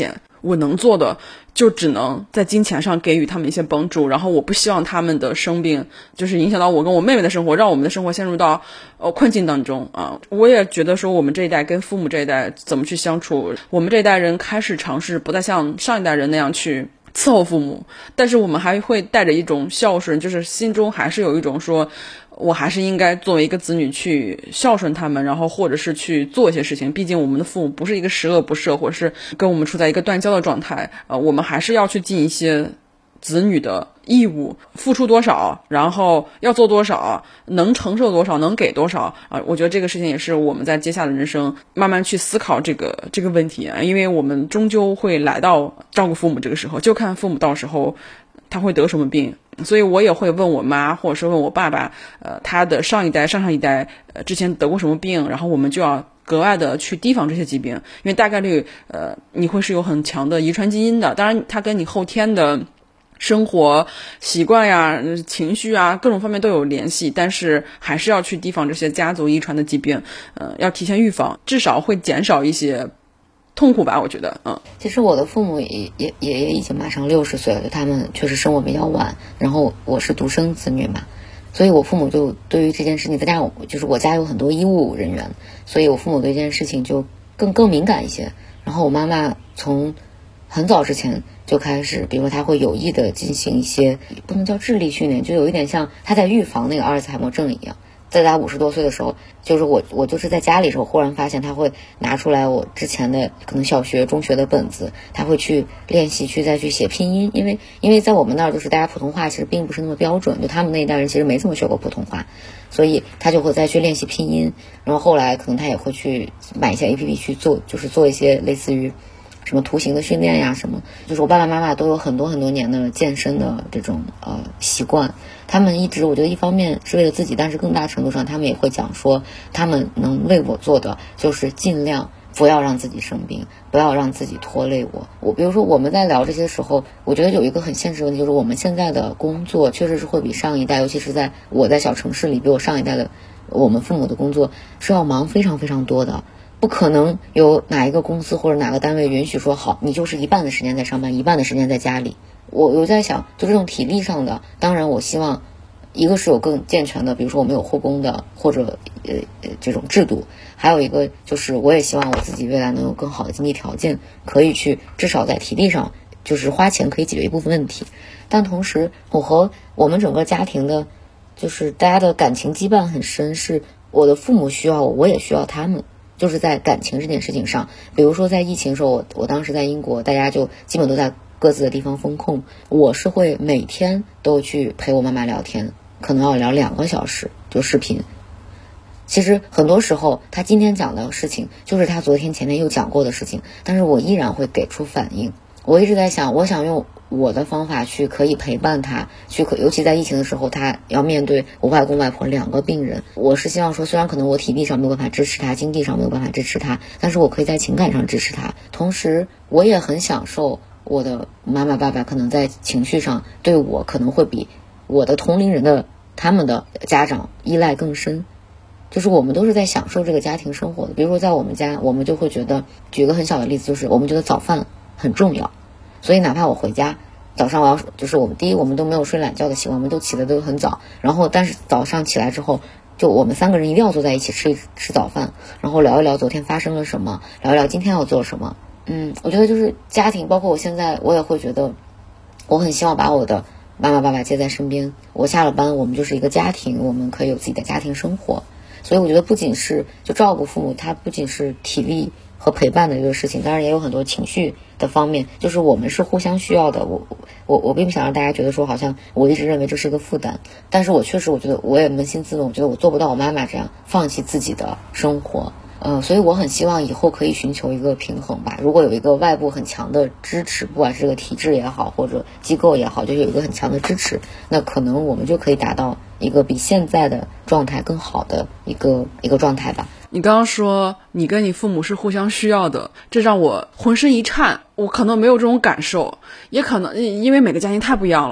我能做的就只能在金钱上给予他们一些帮助，然后我不希望他们的生病就是影响到我跟我妹妹的生活，让我们的生活陷入到困境当中啊。我也觉得说我们这一代跟父母这一代怎么去相处，我们这一代人开始尝试不再像上一代人那样去伺候父母，但是我们还会带着一种孝顺，就是心中还是有一种说我还是应该作为一个子女去孝顺他们，然后或者是去做一些事情，毕竟我们的父母不是一个十恶不赦，或者是跟我们处在一个断交的状态，我们还是要去尽一些子女的义务，付出多少，然后要做多少，能承受多少，能给多少我觉得这个事情也是我们在接下来的人生慢慢去思考这个问题因为我们终究会来到照顾父母这个时候，就看父母到时候他会得什么病。所以我也会问我妈或者是问我爸爸他的上一代上一代之前得过什么病，然后我们就要格外的去提防这些疾病，因为大概率你会是有很强的遗传基因的，当然它跟你后天的生活习惯呀情绪啊各种方面都有联系，但是还是要去提防这些家族遗传的疾病要提前预防，至少会减少一些痛苦吧，我觉得其实我的父母也已经马上60岁了，就他们确实生我比较晚，然后我是独生子女嘛，所以我父母就对于这件事情，再加上就是我家有很多医务人员，所以我父母对这件事情就更敏感一些。然后我妈妈从很早之前就开始，比如说她会有意的进行一些不能叫智力训练，就有一点像她在预防那个阿尔茨海默症一样。在她50多岁的时候，就是我就是在家里的时候，忽然发现她会拿出来我之前的可能小学中学的本子，她会去练习再去写拼音，因为在我们那儿就是大家普通话其实并不是那么标准，就他们那一代人其实没怎么学过普通话，所以她就会再去练习拼音，然后后来可能她也会去买一些 APP 去做，就是做一些类似于什么图形的训练呀什么，就是我爸爸妈妈都有很多年的健身的这种习惯，他们一直我觉得一方面是为了自己，但是更大程度上他们也会讲说他们能为我做的就是尽量不要让自己生病，不要让自己拖累我比如说我们在聊这些时候，我觉得有一个很现实的问题，就是我们现在的工作确实是会比上一代，尤其是在我在小城市里，比我上一代的我们父母的工作是要忙非常非常多的，不可能有哪一个公司或者哪个单位允许说好你就是一半的时间在上班，一半的时间在家里。我在想就这种体力上的，当然我希望一个是有更健全的，比如说我们有护工的或者这种制度，还有一个就是我也希望我自己未来能有更好的经济条件，可以去至少在体力上就是花钱可以解决一部分问题。但同时我和我们整个家庭的就是大家的感情羁绊很深，是我的父母需要我，我也需要他们，就是在感情这件事情上。比如说在疫情的时候，我当时在英国，大家就基本都在各自的地方封控，我是会每天都去陪我妈妈聊天，可能要聊2个小时，就视频。其实很多时候他今天讲的事情就是他昨天前天又讲过的事情，但是我依然会给出反应。我一直在想，我想用我的方法去可以陪伴他，尤其在疫情的时候，他要面对我外公外婆2个病人，我是希望说，虽然可能我体力上没有办法支持他，经济上没有办法支持他，但是我可以在情感上支持他。同时我也很享受我的妈妈爸爸可能在情绪上对我可能会比我的同龄人的他们的家长依赖更深，就是我们都是在享受这个家庭生活的。比如说在我们家，我们就会觉得，举个很小的例子，就是我们觉得早饭很重要，所以哪怕我回家早上就是我们都没有睡懒觉的习惯，我们都起得都很早，然后但是早上起来之后，就我们3个人一定要坐在一起吃早饭，然后聊一聊昨天发生了什么，聊一聊今天要做什么。我觉得就是家庭，包括我现在我也会觉得我很希望把我的妈妈爸爸接在身边，我下了班我们就是一个家庭，我们可以有自己的家庭生活。所以我觉得不仅是就照顾父母，它不仅是体力和陪伴的一个事情，当然也有很多情绪的方面，就是我们是互相需要的。我并不想让大家觉得说好像我一直认为这是一个负担，但是我确实我觉得我也扪心自问，我觉得我做不到我妈妈这样放弃自己的生活。所以我很希望以后可以寻求一个平衡吧。如果有一个外部很强的支持，不管是这个体制也好，或者机构也好，就是有一个很强的支持，那可能我们就可以达到一个比现在的状态更好的一个状态吧。 你刚刚说你跟你父母是互相需要的，这让我浑身一颤。我可能没有这种感受，也可能因为每个家庭太不一样了。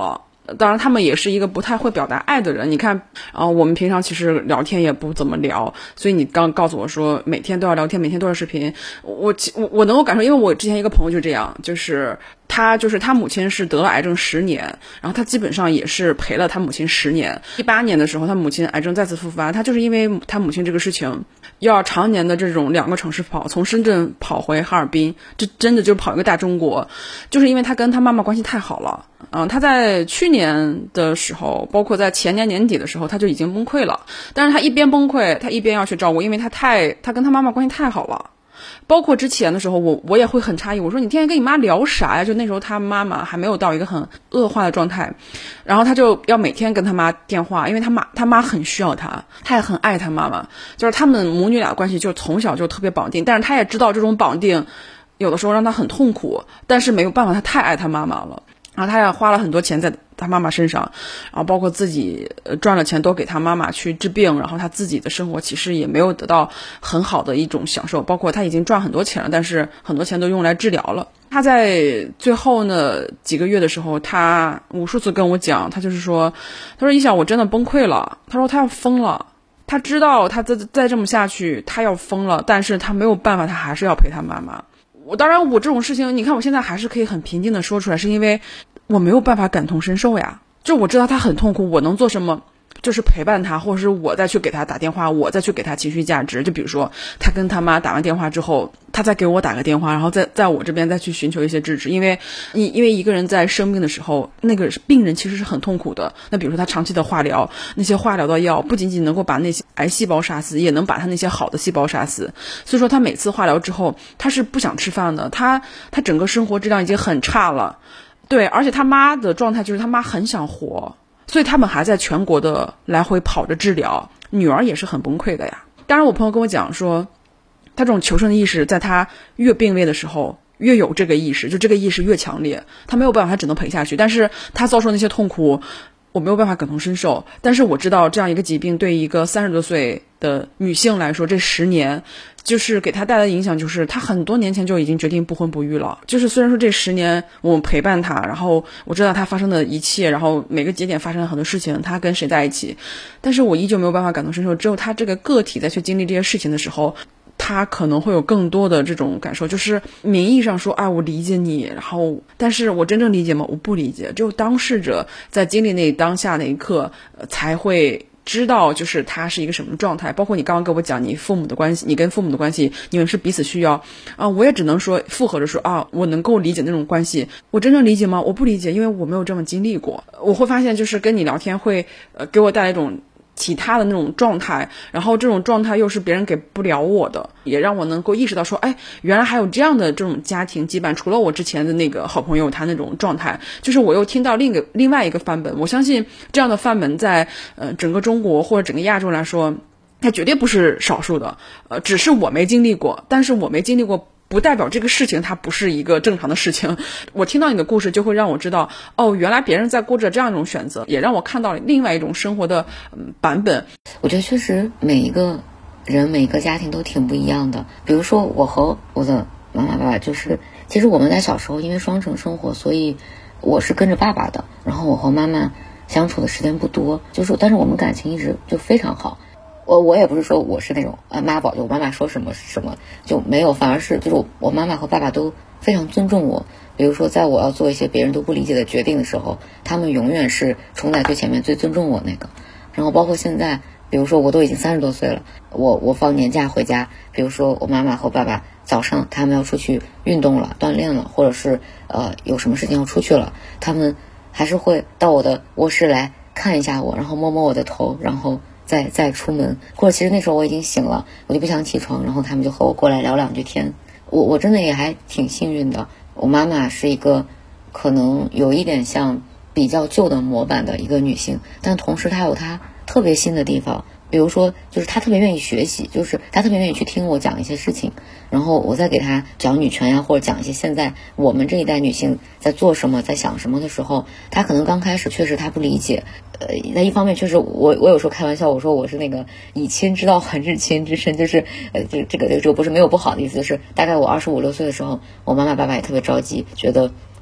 当然他们也是一个不太会表达爱的人。你看我们平常其实聊天也不怎么聊，所以你刚告诉我说每天都要聊天，每天都要视频，我能够感受，因为我之前一个朋友就这样，就是他母亲是得了癌症10年，然后他基本上也是陪了他母亲10年。18年的时候，他母亲癌症再次复发，他就是因为他母亲这个事情，要常年的这种2个城市跑，从深圳跑回哈尔滨，这真的就跑一个大中国，就是因为他跟他妈妈关系太好了。他在去年的时候，包括在前年年底的时候，他就已经崩溃了。但是他一边崩溃，他一边要去照顾，因为他跟他妈妈关系太好了。包括之前的时候，我也会很诧异，我说你天天跟你妈聊啥呀？就那时候他妈妈还没有到一个很恶化的状态，然后他就要每天跟他妈电话，因为他妈很需要他也很爱他妈妈，就是他们母女俩关系就从小就特别绑定，但是他也知道这种绑定有的时候让他很痛苦，但是没有办法，他太爱他妈妈了。然后他也花了很多钱在他妈妈身上，然后包括自己赚了钱都给他妈妈去治病，然后他自己的生活其实也没有得到很好的一种享受，包括他已经赚很多钱了，但是很多钱都用来治疗了。他在最后呢几个月的时候，他无数次跟我讲，他说一想我真的崩溃了，他说他要疯了，他知道他再这么下去他要疯了，但是他没有办法，他还是要陪他妈妈。当然我这种事情你看我现在还是可以很平静的说出来，是因为我没有办法感同身受呀，就我知道他很痛苦，我能做什么就是陪伴他，或者是我再去给他打电话，我再去给他情绪价值。就比如说他跟他妈打完电话之后，他再给我打个电话，然后在我这边再去寻求一些支持。因为一个人在生病的时候，那个病人其实是很痛苦的。那比如说他长期的化疗，那些化疗的药不仅仅能够把那些癌细胞杀死，也能把他那些好的细胞杀死。所以说他每次化疗之后他是不想吃饭的，他整个生活质量已经很差了。对，而且他妈的状态就是他妈很想活，所以他们还在全国的来回跑着治疗，女儿也是很崩溃的呀。当然我朋友跟我讲说，他这种求生的意识在他越病危的时候越有这个意识，就这个意识越强烈，他没有办法，他只能陪下去。但是他遭受那些痛苦我没有办法感同身受，但是我知道这样一个疾病对一个30多岁的女性来说，这10年就是给她带来的影响，就是她很多年前就已经决定不婚不育了。就是虽然说这10年我们陪伴她，然后我知道她发生的一切，然后每个节点发生了很多事情，她跟谁在一起，但是我依旧没有办法感同身受。只有她这个个体在去经历这些事情的时候，他可能会有更多的这种感受，就是名义上说我理解你，然后但是我真正理解吗？我不理解。只有当事者在经历那当下那一刻才会知道就是他是一个什么状态。包括你刚刚跟我讲你父母的关系，你跟父母的关系，你们是彼此需要我也只能说附和着说我能够理解那种关系。我真正理解吗？我不理解，因为我没有这么经历过。我会发现就是跟你聊天会给我带来一种其他的那种状态，然后这种状态又是别人给不了我的，也让我能够意识到说原来还有这样的这种家庭羁绊。除了我之前的那个好朋友他那种状态，就是我又听到另外一个范本。我相信这样的范本在整个中国或者整个亚洲来说它绝对不是少数的，只是我没经历过。但是我没经历过不代表这个事情它不是一个正常的事情。我听到你的故事就会让我知道原来别人在过着这样一种选择，也让我看到了另外一种生活的版本。 我觉得确实每一个人每一个家庭都挺不一样的。比如说我和我的妈妈爸爸，就是其实我们在小时候因为双城生活，所以我是跟着爸爸的，然后我和妈妈相处的时间不多，但是我们感情一直就非常好。我也不是说我是那种妈宝，就我妈妈说什么什么就没有，反而是就是我妈妈和爸爸都非常尊重我。比如说在我要做一些别人都不理解的决定的时候，他们永远是冲在最前面最尊重我那个。然后包括现在比如说我都已经30多岁了，我放年假回家，比如说我妈妈和爸爸早上他们要出去运动了锻炼了，或者是有什么事情要出去了，他们还是会到我的卧室来看一下我，然后摸摸我的头，然后再出门。或者其实那时候我已经醒了，我就不想起床，然后他们就和我过来聊2句天。我真的也还挺幸运的。我妈妈是一个可能有一点像比较旧的模板的一个女性，但同时她有她特别新的地方。比如说就是她特别愿意学习，就是她特别愿意去听我讲一些事情，然后我再给她讲女权呀，或者讲一些现在我们这一代女性在做什么在想什么的时候，她可能刚开始确实她不理解。那一方面确实我有时候开玩笑，我说我是那个以亲之道还治亲之身，就是这个不是没有不好的意思，就是大概我25、26岁的时候，我妈妈爸爸也特别着急，觉得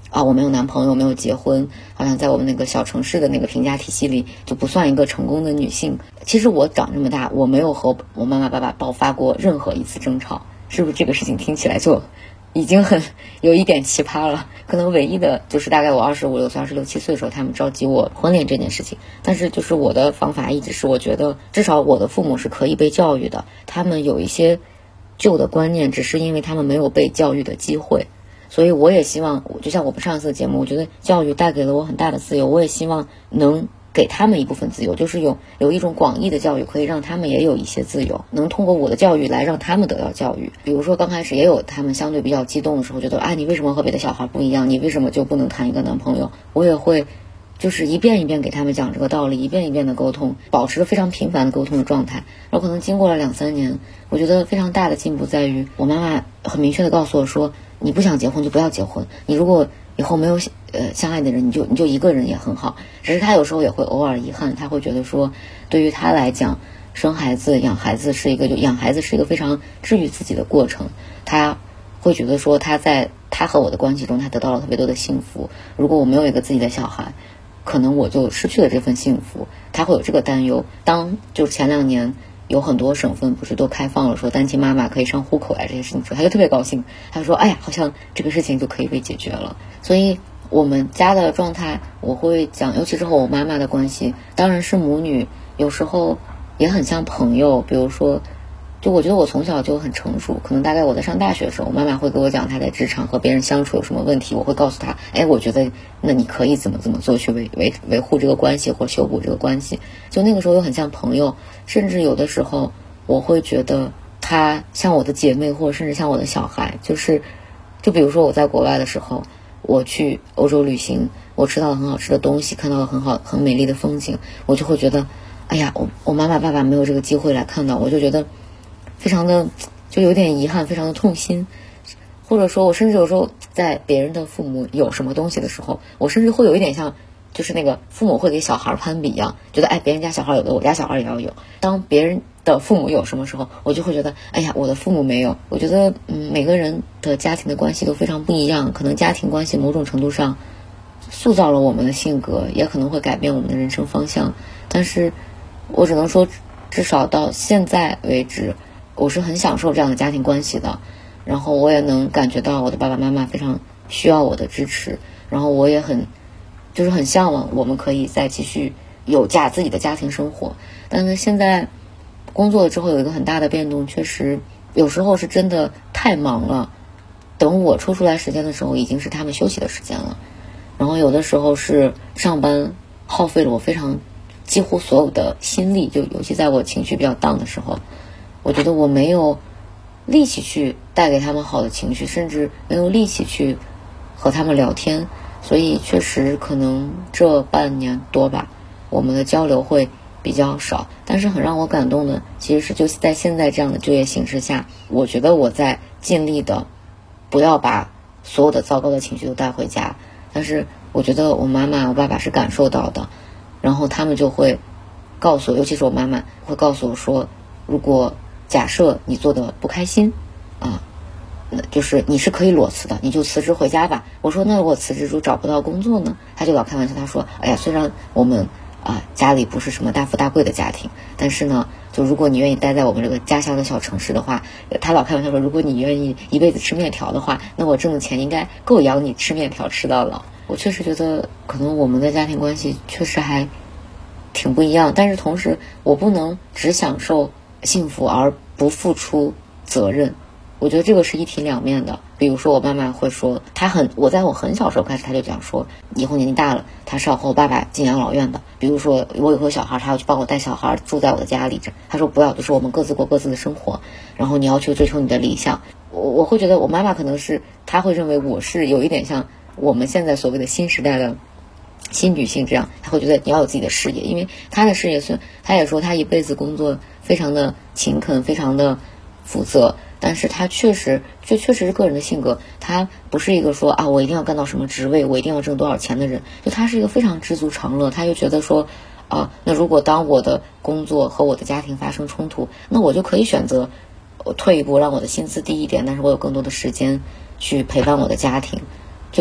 我没有男朋友，没有结婚，好像在我们那个小城市的那个评价体系里就不算一个成功的女性。其实我长这么大，我没有和我妈妈爸爸爆发过任何一次争吵，是不是这个事情听起来就已经很有一点奇葩了？可能唯一的就是大概我25、26岁、26、27岁的时候，他们着急我婚恋这件事情。但是就是我的方法一直是，我觉得至少我的父母是可以被教育的，他们有一些旧的观念，只是因为他们没有被教育的机会。所以我也希望，就像我们上一次的节目，我觉得教育带给了我很大的自由，我也希望能给他们一部分自由，就是有一种广义的教育可以让他们也有一些自由，能通过我的教育来让他们得到教育。比如说刚开始也有他们相对比较激动的时候，觉得你为什么和别的小孩不一样，你为什么就不能谈一个男朋友，我也会就是一遍一遍给他们讲这个道理，一遍一遍的沟通，保持着非常频繁的沟通的状态。然后可能经过了2-3年，我觉得非常大的进步在于，我妈妈很明确的告诉我说，你不想结婚就不要结婚，你如果以后没有相爱的人，你就一个人也很好。只是她有时候也会偶尔遗憾，她会觉得说，对于她来讲，生孩子养孩子是一个非常治愈自己的过程。她会觉得说，她和我的关系中，她得到了特别多的幸福。如果我没有一个自己的小孩，可能我就失去了这份幸福，她会有这个担忧。就是前2年有很多省份不是都开放了说单亲妈妈可以上户口这些事情，她就特别高兴，她说好像这个事情就可以被解决了。所以我们家的状态我会讲，尤其是和我妈妈的关系，当然是母女，有时候也很像朋友。比如说就我觉得我从小就很成熟，可能大概我在上大学的时候，我妈妈会给我讲她在职场和别人相处有什么问题，我会告诉她，我觉得那你可以怎么做去维护这个关系或修补这个关系。就那个时候又很像朋友，甚至有的时候我会觉得她像我的姐妹，或者甚至像我的小孩。就比如说我在国外的时候，我去欧洲旅行，我吃到了很好吃的东西，看到了很美丽的风景，我就会觉得我妈妈爸爸没有这个机会来看到，我就觉得非常的就有点遗憾，非常的痛心。或者说我甚至有时候在别人的父母有什么东西的时候，我甚至会有一点像就是那个父母会给小孩攀比一样，觉得别人家小孩有的我家小孩也要有。当别人的父母有什么时候，我就会觉得我的父母没有。我觉得每个人的家庭的关系都非常不一样，可能家庭关系某种程度上塑造了我们的性格，也可能会改变我们的人生方向。但是我只能说，至少到现在为止，我是很享受这样的家庭关系的。然后我也能感觉到我的爸爸妈妈非常需要我的支持，然后我也很向往我们可以再继续有自己的家庭生活。但是现在工作了之后有一个很大的变动，确实有时候是真的太忙了，等我抽出来时间的时候已经是他们休息的时间了。然后有的时候是上班耗费了我几乎所有的心力，就尤其在我情绪比较down的时候，我觉得我没有力气去带给他们好的情绪，甚至没有力气去和他们聊天。所以确实可能这半年多吧，我们的交流会比较少。但是很让我感动的其实是就在现在这样的就业形势下，我觉得我在尽力的不要把所有的糟糕的情绪都带回家。但是我觉得我妈妈我爸爸是感受到的，然后他们就会告诉我，尤其是我妈妈会告诉我说，如果假设你做的不开心那就是你是可以裸辞的，你就辞职回家吧。我说那如果辞职就找不到工作呢？他就老开玩笑，他说虽然我们家里不是什么大富大贵的家庭，但是呢就如果你愿意待在我们这个家乡的小城市的话，他老开玩笑说，如果你愿意一辈子吃面条的话，那我挣的钱应该够养你吃面条吃到老。我确实觉得可能我们的家庭关系确实还挺不一样，但是同时我不能只享受幸福而不付出责任。我觉得这个是一体两面的。比如说我妈妈会说，我在我很小时候开始，她就讲说，以后年纪大了，她是要和我爸爸进养老院的。比如说我有个小孩，她要去帮我带小孩住在我的家里，她说不要，就是我们各自过各自的生活，然后你要去追求你的理想。我会觉得我妈妈可能是她会认为我是有一点像我们现在所谓的新时代的新女性这样，她会觉得你要有自己的事业，因为她的事业她也说她一辈子工作非常的勤恳，非常的负责，但是她确实是个人的性格，她不是一个说我一定要干到什么职位，我一定要挣多少钱的人，就她是一个非常知足常乐。她就觉得说那如果当我的工作和我的家庭发生冲突，那我就可以选择退一步，让我的薪资低一点，但是我有更多的时间去陪伴我的家庭。就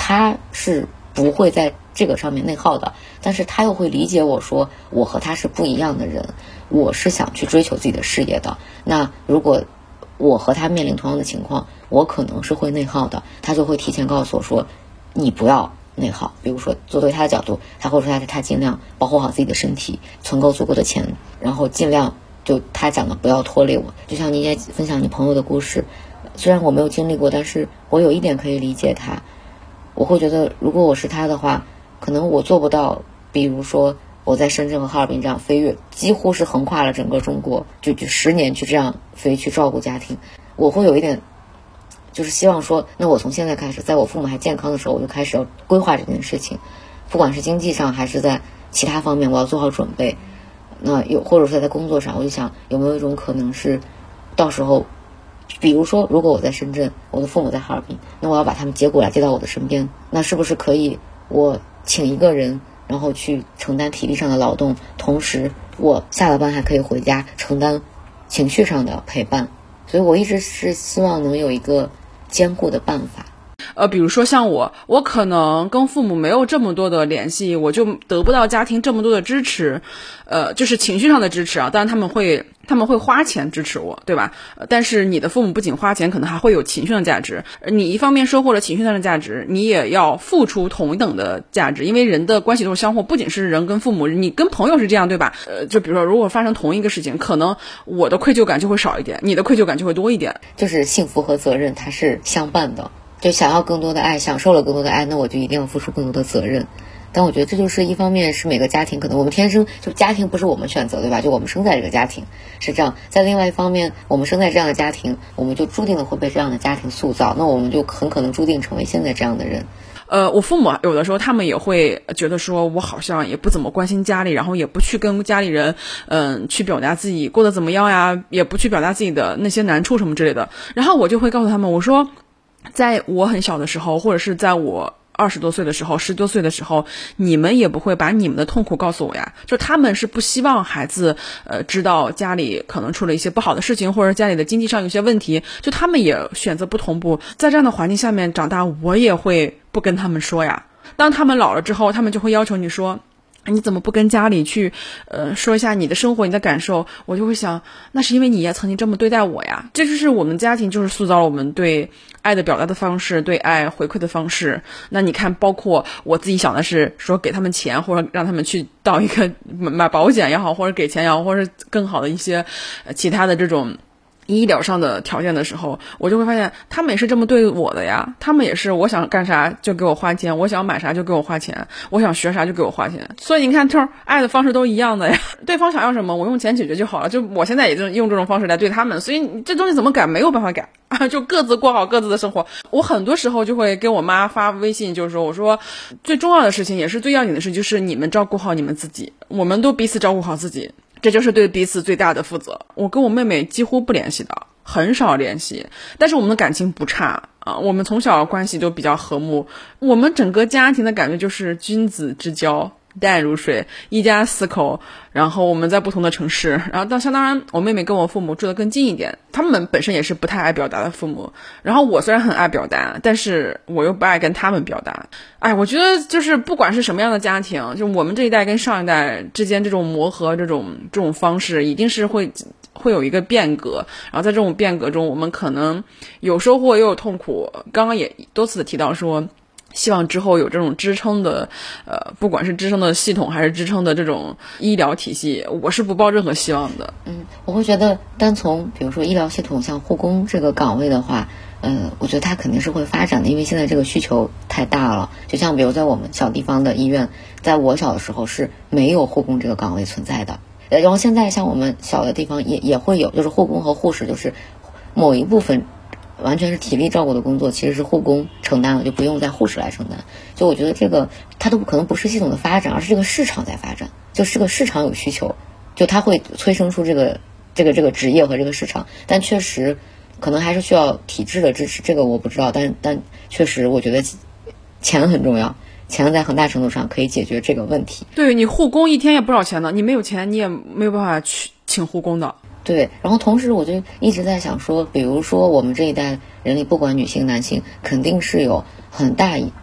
他是不会在这个上面内耗的，但是他又会理解我说我和他是不一样的人，我是想去追求自己的事业的。那如果我和他面临同样的情况，我可能是会内耗的，他就会提前告诉我说你不要内耗。比如说作为他的角度，他会说他尽量保护好自己的身体，存够足够的钱，然后尽量就他讲的不要拖累我。就像你也分享你朋友的故事，虽然我没有经历过，但是我有一点可以理解他。我会觉得如果我是他的话，可能我做不到，比如说我在深圳和哈尔滨这样飞跃，几乎是横跨了整个中国，就10年去这样飞去照顾家庭。我会有一点就是希望说，那我从现在开始，在我父母还健康的时候，我就开始要规划这件事情，不管是经济上还是在其他方面，我要做好准备。那或者说在工作上，我就想有没有一种可能是到时候比如说如果我在深圳，我的父母在哈尔滨，那我要把他们接过来，接到我的身边，那是不是可以我请一个人，然后去承担体力上的劳动，同时我下了班还可以回家承担情绪上的陪伴。所以我一直是希望能有一个兼顾的办法。 比如说像我可能跟父母没有这么多的联系，我就得不到家庭这么多的支持，就是情绪上的支持啊。当然他们会花钱支持我，对吧？但是你的父母不仅花钱，可能还会有情绪上的价值。你一方面收获了情绪上的价值，你也要付出同等的价值，因为人的关系都是相互，不仅是人跟父母，你跟朋友是这样，对吧？就比如说如果发生同一个事情，可能我的愧疚感就会少一点，你的愧疚感就会多一点。 就是幸福和责任它是相伴的，就想要更多的爱，享受了更多的爱，那我就一定要付出更多的责任。但我觉得这就是一方面是每个家庭可能我们天生就家庭不是我们选择，对吧？就我们生在这个家庭是这样。在另外一方面，我们生在这样的家庭，我们就注定了会被这样的家庭塑造，那我们就很可能注定成为现在这样的人。 我父母有的时候他们也会觉得说我好像也不怎么关心家里，然后也不去跟家里人去表达自己过得怎么样呀，也不去表达自己的那些难处什么之类的。然后我就会告诉他们，我说在我很小的时候，或者是在我20多岁的时候，10多岁的时候，你们也不会把你们的痛苦告诉我呀。就他们是不希望孩子知道家里可能出了一些不好的事情，或者家里的经济上有些问题，就他们也选择不同步。在这样的环境下面长大，我也会不跟他们说呀。当他们老了之后，他们就会要求你说你怎么不跟家里去说一下你的生活你的感受。我就会想，那是因为你也曾经这么对待我呀。这就是我们家庭就是塑造了我们对爱的表达的方式，对爱回馈的方式。那你看，包括我自己想的是说给他们钱，或者让他们去到一个买保险也好，或者给钱也好，或者更好的一些其他的这种医疗上的条件的时候，我就会发现他们也是这么对我的呀。他们也是我想干啥就给我花钱，我想买啥就给我花钱，我想学啥就给我花钱。所以你看，爱的方式都一样的呀。对方想要什么，我用钱解决就好了。就我现在也就用这种方式来对他们，所以这东西怎么改没有办法改啊，就各自过好各自的生活。我很多时候就会给我妈发微信，就是说我说最重要的事情也是最要紧的事，就是你们照顾好你们自己，我们都彼此照顾好自己，这就是对彼此最大的负责。我跟我妹妹几乎不联系的，很少联系，但是我们的感情不差啊，我们从小关系都比较和睦。我们整个家庭的感觉就是君子之交淡如水，一家4口，然后我们在不同的城市，然后当然我妹妹跟我父母住得更近一点，他们本身也是不太爱表达的父母，然后我虽然很爱表达，但是我又不爱跟他们表达。我觉得就是不管是什么样的家庭，就我们这一代跟上一代之间这种磨合，这种方式一定是会有一个变革，然后在这种变革中，我们可能有收获也有痛苦。刚刚也多次的提到说，希望之后有这种支撑的不管是支撑的系统还是支撑的这种医疗体系，我是不抱任何希望的。 我会觉得单从比如说医疗系统像护工这个岗位的话，我觉得它肯定是会发展的，因为现在这个需求太大了。就像比如在我们小地方的医院，在我小的时候是没有护工这个岗位存在的，然后现在像我们小的地方也会有，就是护工和护士，就是某一部分完全是体力照顾的工作，其实是护工承担了，就不用再护士来承担。就我觉得这个它都可能不是系统的发展，而是这个市场在发展，就是这个市场有需求，就它会催生出这个职业和这个市场。但确实可能还是需要体制的支持，这个我不知道，但确实我觉得钱很重要，钱在很大程度上可以解决这个问题。 对，你护工一天也不少钱呢，你没有钱你也没有办法去请护工的。 对，然后同时我就一直在想说，比如说我们这一代人里，不管女性男性，肯定是有很大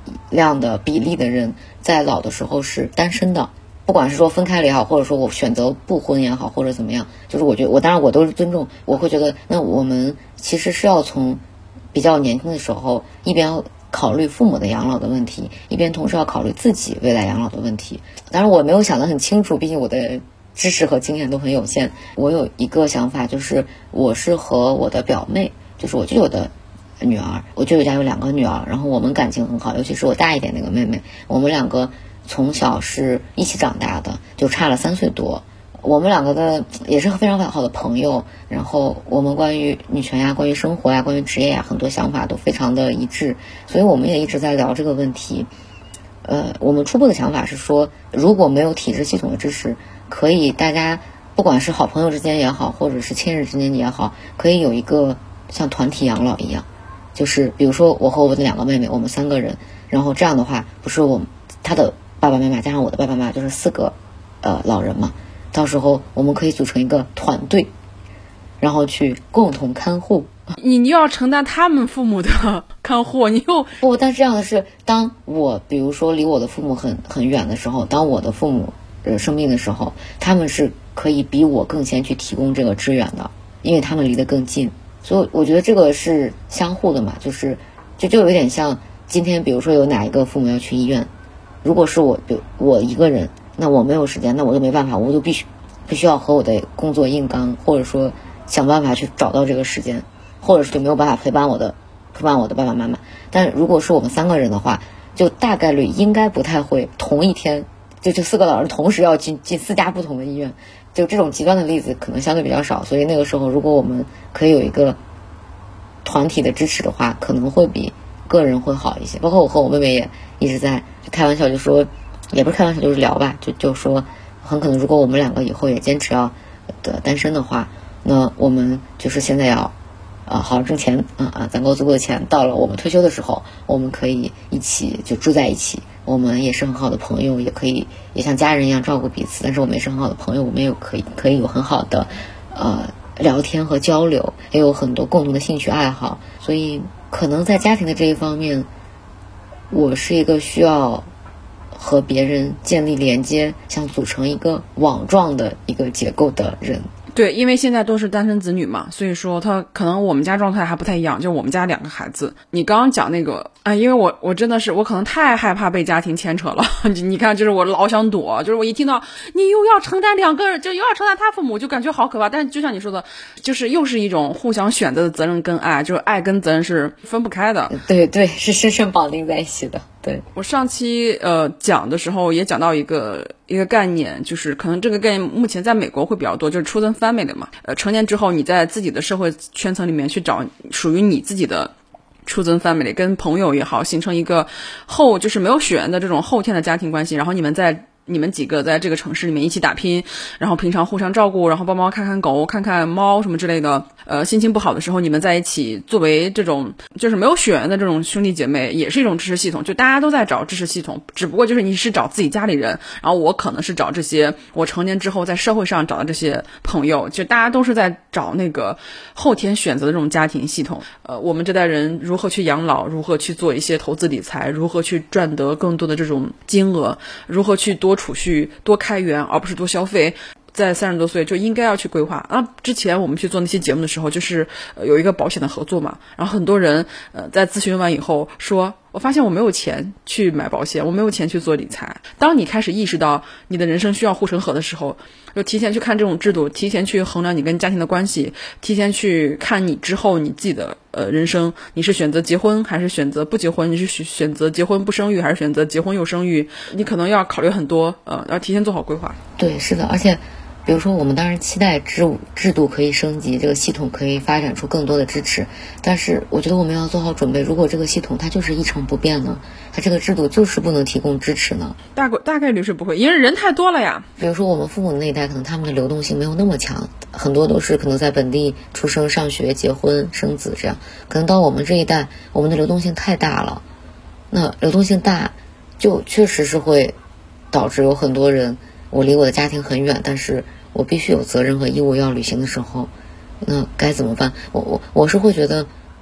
量的比例的人在老的时候是单身的，不管是说分开了也好，或者说我选择不婚也好，或者怎么样，就是我觉得当然我都是尊重，我会觉得那我们其实是要从比较年轻的时候一边考虑父母的养老的问题，一边同时要考虑自己未来养老的问题。当然我没有想得很清楚，毕竟我的知识和经验都很有限。我有一个想法，就是我是和我的表妹，就是我舅舅的女儿，我舅舅家有2个女儿，然后我们感情很好，尤其是我大一点那个妹妹，我们2个从小是一起长大的，就差了3岁多。我们2个的也是非常好的朋友，然后我们关于女权呀、关于生活呀、关于职业呀，很多想法都非常的一致，所以我们也一直在聊这个问题。我们初步的想法是说，如果没有体制系统的支持，可以大家不管是好朋友之间也好，或者是亲人之间也好，可以有一个像团体养老一样，就是比如说我和我的2个妹妹，我们3个人，然后这样的话，不是他的爸爸妈妈加上我的爸爸妈妈，就是4个老人嘛。到时候我们可以组成一个团队，然后去共同看护。 你又要承担他们父母的看护，你又不，但是这样的是，当我比如说离我的父母很远的时候，当我的父母生病的时候，他们是可以比我更先去提供这个支援的，因为他们离得更近。所以我觉得这个是相互的嘛，就有点像今天比如说有哪一个父母要去医院，如果是我一个人，那我没有时间，那我就没办法，我就必须要和我的工作硬刚，或者说想办法去找到这个时间，或者是就没有办法陪伴我的爸爸妈妈。但如果是我们3个人的话，就大概率应该不太会同一天就4个老人同时要进4家不同的医院，就这种极端的例子可能相对比较少。所以那个时候如果我们可以有一个团体的支持的话，可能会比个人会好一些。包括我和我妹妹也一直在开玩笑，就说也不是开玩笑，就是聊吧，就说很可能如果我们2个以后也坚持要单身的话，那我们就是现在要好好挣钱攒够足够的钱，到了我们退休的时候，我们可以一起就住在一起，我们也是很好的朋友，也像家人一样照顾彼此，但是我们也是很好的朋友，我们也可以有很好的聊天和交流，也有很多共同的兴趣爱好。所以可能在家庭的这一方面，我是一个需要和别人建立连接，像组成一个网状的一个结构的人。 对，因为现在都是单身子女嘛，所以说他可能我们家状态还不太一样，就我们家2个孩子。你刚刚讲那个因为我真的是我可能太害怕被家庭牵扯了你看，就是我老想躲，就是我一听到你又要承担2个人，就又要承担他父母，就感觉好可怕。但是就像你说的，就是又是一种互相选择的责任跟爱，就是爱跟责任是分不开的。 对，是深深绑定在一起的。对， 我上期讲的时候也讲到一个概念，就是可能这个概念目前在美国会比较多，就是 chosen family 嘛。成年之后你在自己的社会圈层里面去找属于你自己的chosen family， 跟朋友也好，形成一个就是没有血缘的这种后天的家庭关系，然后你们几个在这个城市里面一起打拼，然后平常互相照顾，然后帮忙看看狗看看猫什么之类的。心情不好的时候你们在一起，作为这种就是没有血缘的这种兄弟姐妹，也是一种支持系统。就大家都在找支持系统，只不过就是你是找自己家里人，然后我可能是找这些我成年之后在社会上找的这些朋友，就大家都是在找那个后天选择的这种家庭系统。我们这代人如何去养老，如何去做一些投资理财，如何去赚得更多的这种金额，如何去多储蓄多开源而不是多消费，在30多岁就应该要去规划。之前我们去做那期节目的时候，就是有一个保险的合作嘛，然后很多人在咨询完以后说，我发现我没有钱去买保险，我没有钱去做理财。当你开始意识到你的人生需要护城河的时候，就提前去看这种制度，提前去衡量你跟家庭的关系，提前去看你之后你自己的人生，你是选择结婚还是选择不结婚，你是选择结婚不生育还是选择结婚又生育，你可能要考虑很多，要提前做好规划。 对，是的。而且比如说我们当然期待制度可以升级，这个系统可以发展出更多的支持，但是我觉得我们要做好准备，如果这个系统它就是一成不变呢，它这个制度就是不能提供支持呢， 大概率是不会，因为人太多了呀。 比如说我们父母那一代，可能他们的流动性没有那么强，很多都是可能在本地出生上学结婚生子这样，可能到我们这一代，我们的流动性太大了，那流动性大就确实是会导致有很多人，我离我的家庭很远，但是我必须有责任和义务要履行的时候，那该怎么办？我是会觉得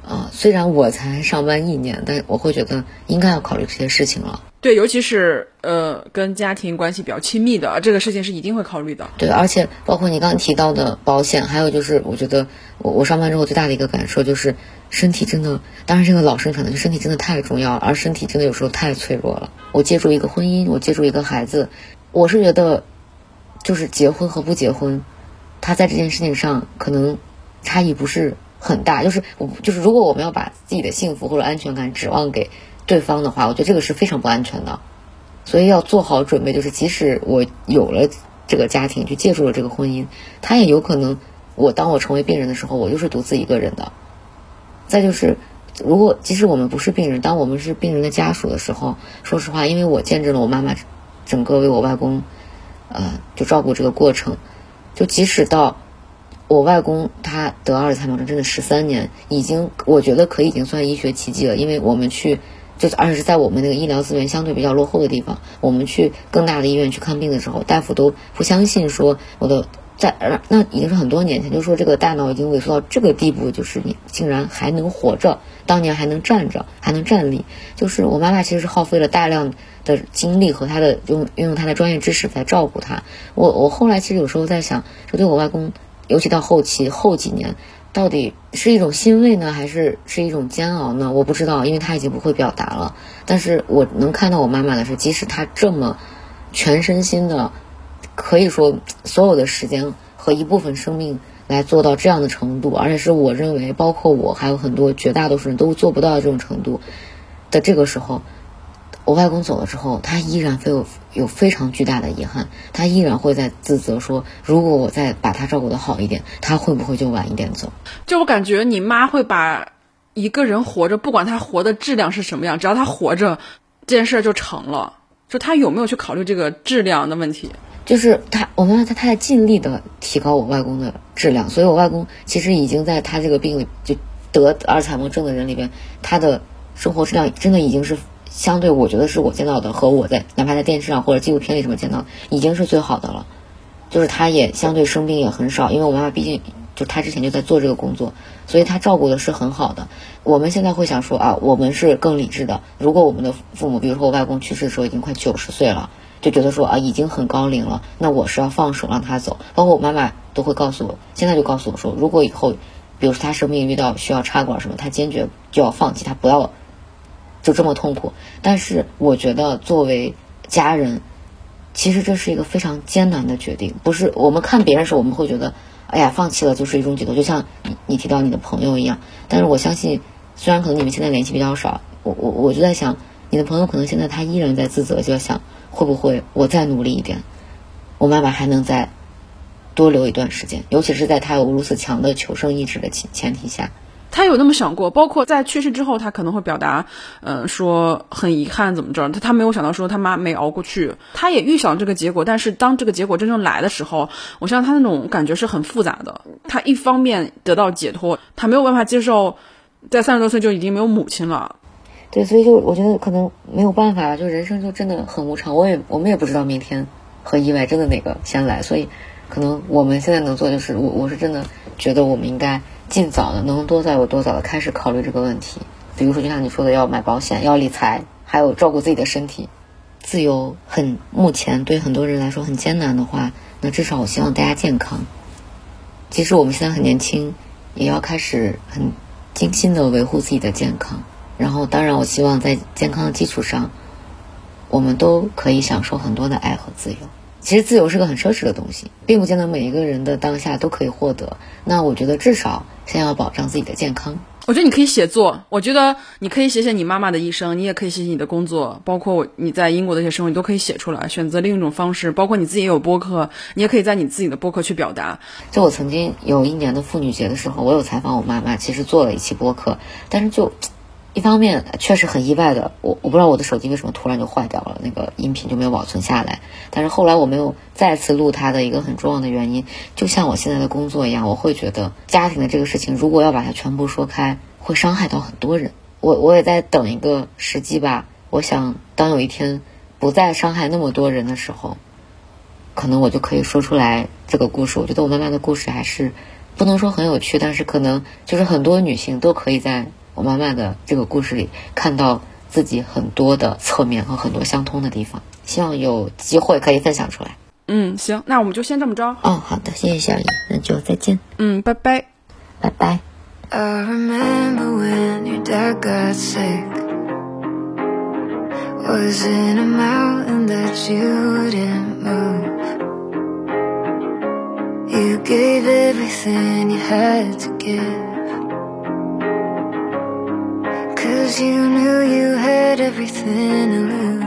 虽然我才上班1年，但我会觉得应该要考虑这些事情了。 对，尤其是跟家庭关系比较亲密的这个事情是一定会考虑的。 对，而且包括你刚刚提到的保险，还有就是我觉得我上班之后最大的一个感受就是身体真的，当然这个老生常谈，就身体真的太重要了，而身体真的有时候太脆弱了。我借助一个婚姻，我借助一个孩子，我是觉得就是结婚和不结婚，他在这件事情上可能差异不是很大，就是如果我们要把自己的幸福或者安全感指望给对方的话，我觉得这个是非常不安全的。所以要做好准备，就是即使我有了这个家庭，去借助了这个婚姻，他也有可能当我成为病人的时候，我就是独自一个人的。再就是即使我们不是病人，当我们是病人的家属的时候，说实话，因为我见证了我妈妈整个为我外公就照顾这个过程，就即使到我外公他得阿尔茨海默症真的13年，我觉得已经算医学奇迹了。因为我们而且是在我们那个医疗资源相对比较落后的地方，我们去更大的医院去看病的时候，大夫都不相信说那已经是很多年前，就说这个大脑已经萎缩到这个地步，就是你竟然还能活着，当年还能站着，还能站立。就是我妈妈其实是耗费了大量的精力和运用她的专业知识在照顾她。我后来其实有时候在想，说对我外公，尤其到后几年，到底是一种欣慰呢，还是一种煎熬呢？我不知道，因为他已经不会表达了。但是我能看到我妈妈的是，即使她这么全身心的，可以说所有的时间和一部分生命来做到这样的程度，而且是我认为包括我还有很多绝大多数人都做不到的这种程度的这个时候，我外公走了之后，他依然有非常巨大的遗憾，他依然会在自责说，如果我再把他照顾得好一点，他会不会就晚一点走。 就我感觉你妈会把一个人活着，不管他活的质量是什么样，只要他活着，这件事就成了。就他有没有去考虑这个质量的问题？ 就是我妈妈她在尽力的提高我外公的质量，所以我外公其实已经在他这个病里，就得阿尔茨海默症的人里边，他的生活质量真的已经是相对，我觉得是我见到的和我哪怕在电视上或者纪录片里什么见到，已经是最好的了。就是他也相对生病也很少，因为我妈妈毕竟就她之前就在做这个工作，所以她照顾的是很好的。我们现在会想说我们是更理智的。如果我们的父母，比如说我外公去世的时候已经快90岁了，就觉得说已经很高龄了，那我是要放手让他走。包括我妈妈都会现在就告诉我说，如果以后比如说他生病遇到需要插管什么，他坚决就要放弃，他不要就这么痛苦。但是我觉得作为家人，其实这是一个非常艰难的决定。不是我们看别人时我们会觉得放弃了就是一种解脱，就像你提到你的朋友一样。但是我相信，虽然可能你们现在联系比较少，我就在想，你的朋友可能现在他依然在自责，就要想会不会我再努力一点，我妈妈还能再多留一段时间，尤其是在他有如此强的求生意志的前提下。 他有那么想过，包括在去世之后，他可能会表达，说很遗憾怎么着，他没有想到说他妈没熬过去，他也预想这个结果，但是当这个结果真正来的时候，我相信他那种感觉是很复杂的。他一方面得到解脱，他没有办法接受在30多岁就已经没有母亲了。 对，所以就我觉得可能没有办法，就人生就真的很无常，我们也不知道明天和意外真的哪个先来，所以可能我们现在能做就是我是真的觉得我们应该尽早的能多早有多早的开始考虑这个问题。比如说就像你说的，要买保险，要理财，还有照顾自己的身体。自由目前对很多人来说很艰难的话，那至少我希望大家健康。即使我们现在很年轻，也要开始很精心的维护自己的健康。然后当然我希望在健康的基础上，我们都可以享受很多的爱和自由。其实自由是个很奢侈的东西，并不见得每一个人的当下都可以获得。那我觉得至少先要保障自己的健康。 我觉得你可以写作，我觉得你可以写写你妈妈的一生，你也可以写写你的工作，包括你在英国的一些生活，你都可以写出来，选择另一种方式。包括你自己也有播客，你也可以在你自己的播客去表达。 就我曾经有1年的妇女节的时候，我有采访我妈妈，其实做了一期播客，但是就一方面确实很意外的，我不知道我的手机为什么突然就坏掉了，那个音频就没有保存下来。但是后来我没有再次录它的一个很重要的原因，就像我现在的工作一样，我会觉得家庭的这个事情如果要把它全部说开，会伤害到很多人。我也在等一个时机吧，我想当有一天不再伤害那么多人的时候，可能我就可以说出来这个故事。我觉得我妈妈的故事还是不能说很有趣，但是可能就是很多女性都可以在我妈妈的这个故事里看到自己很多的侧面和很多相通的地方，希望有机会可以分享出来。 行，那我们就先这么着。 好的，谢谢小姨，那就再见。 拜拜。 拜拜。 I remember when your dad got sick. Was in a mountain that you wouldn't move. You gave everything you had to give, 'cause you knew you had everything to lose.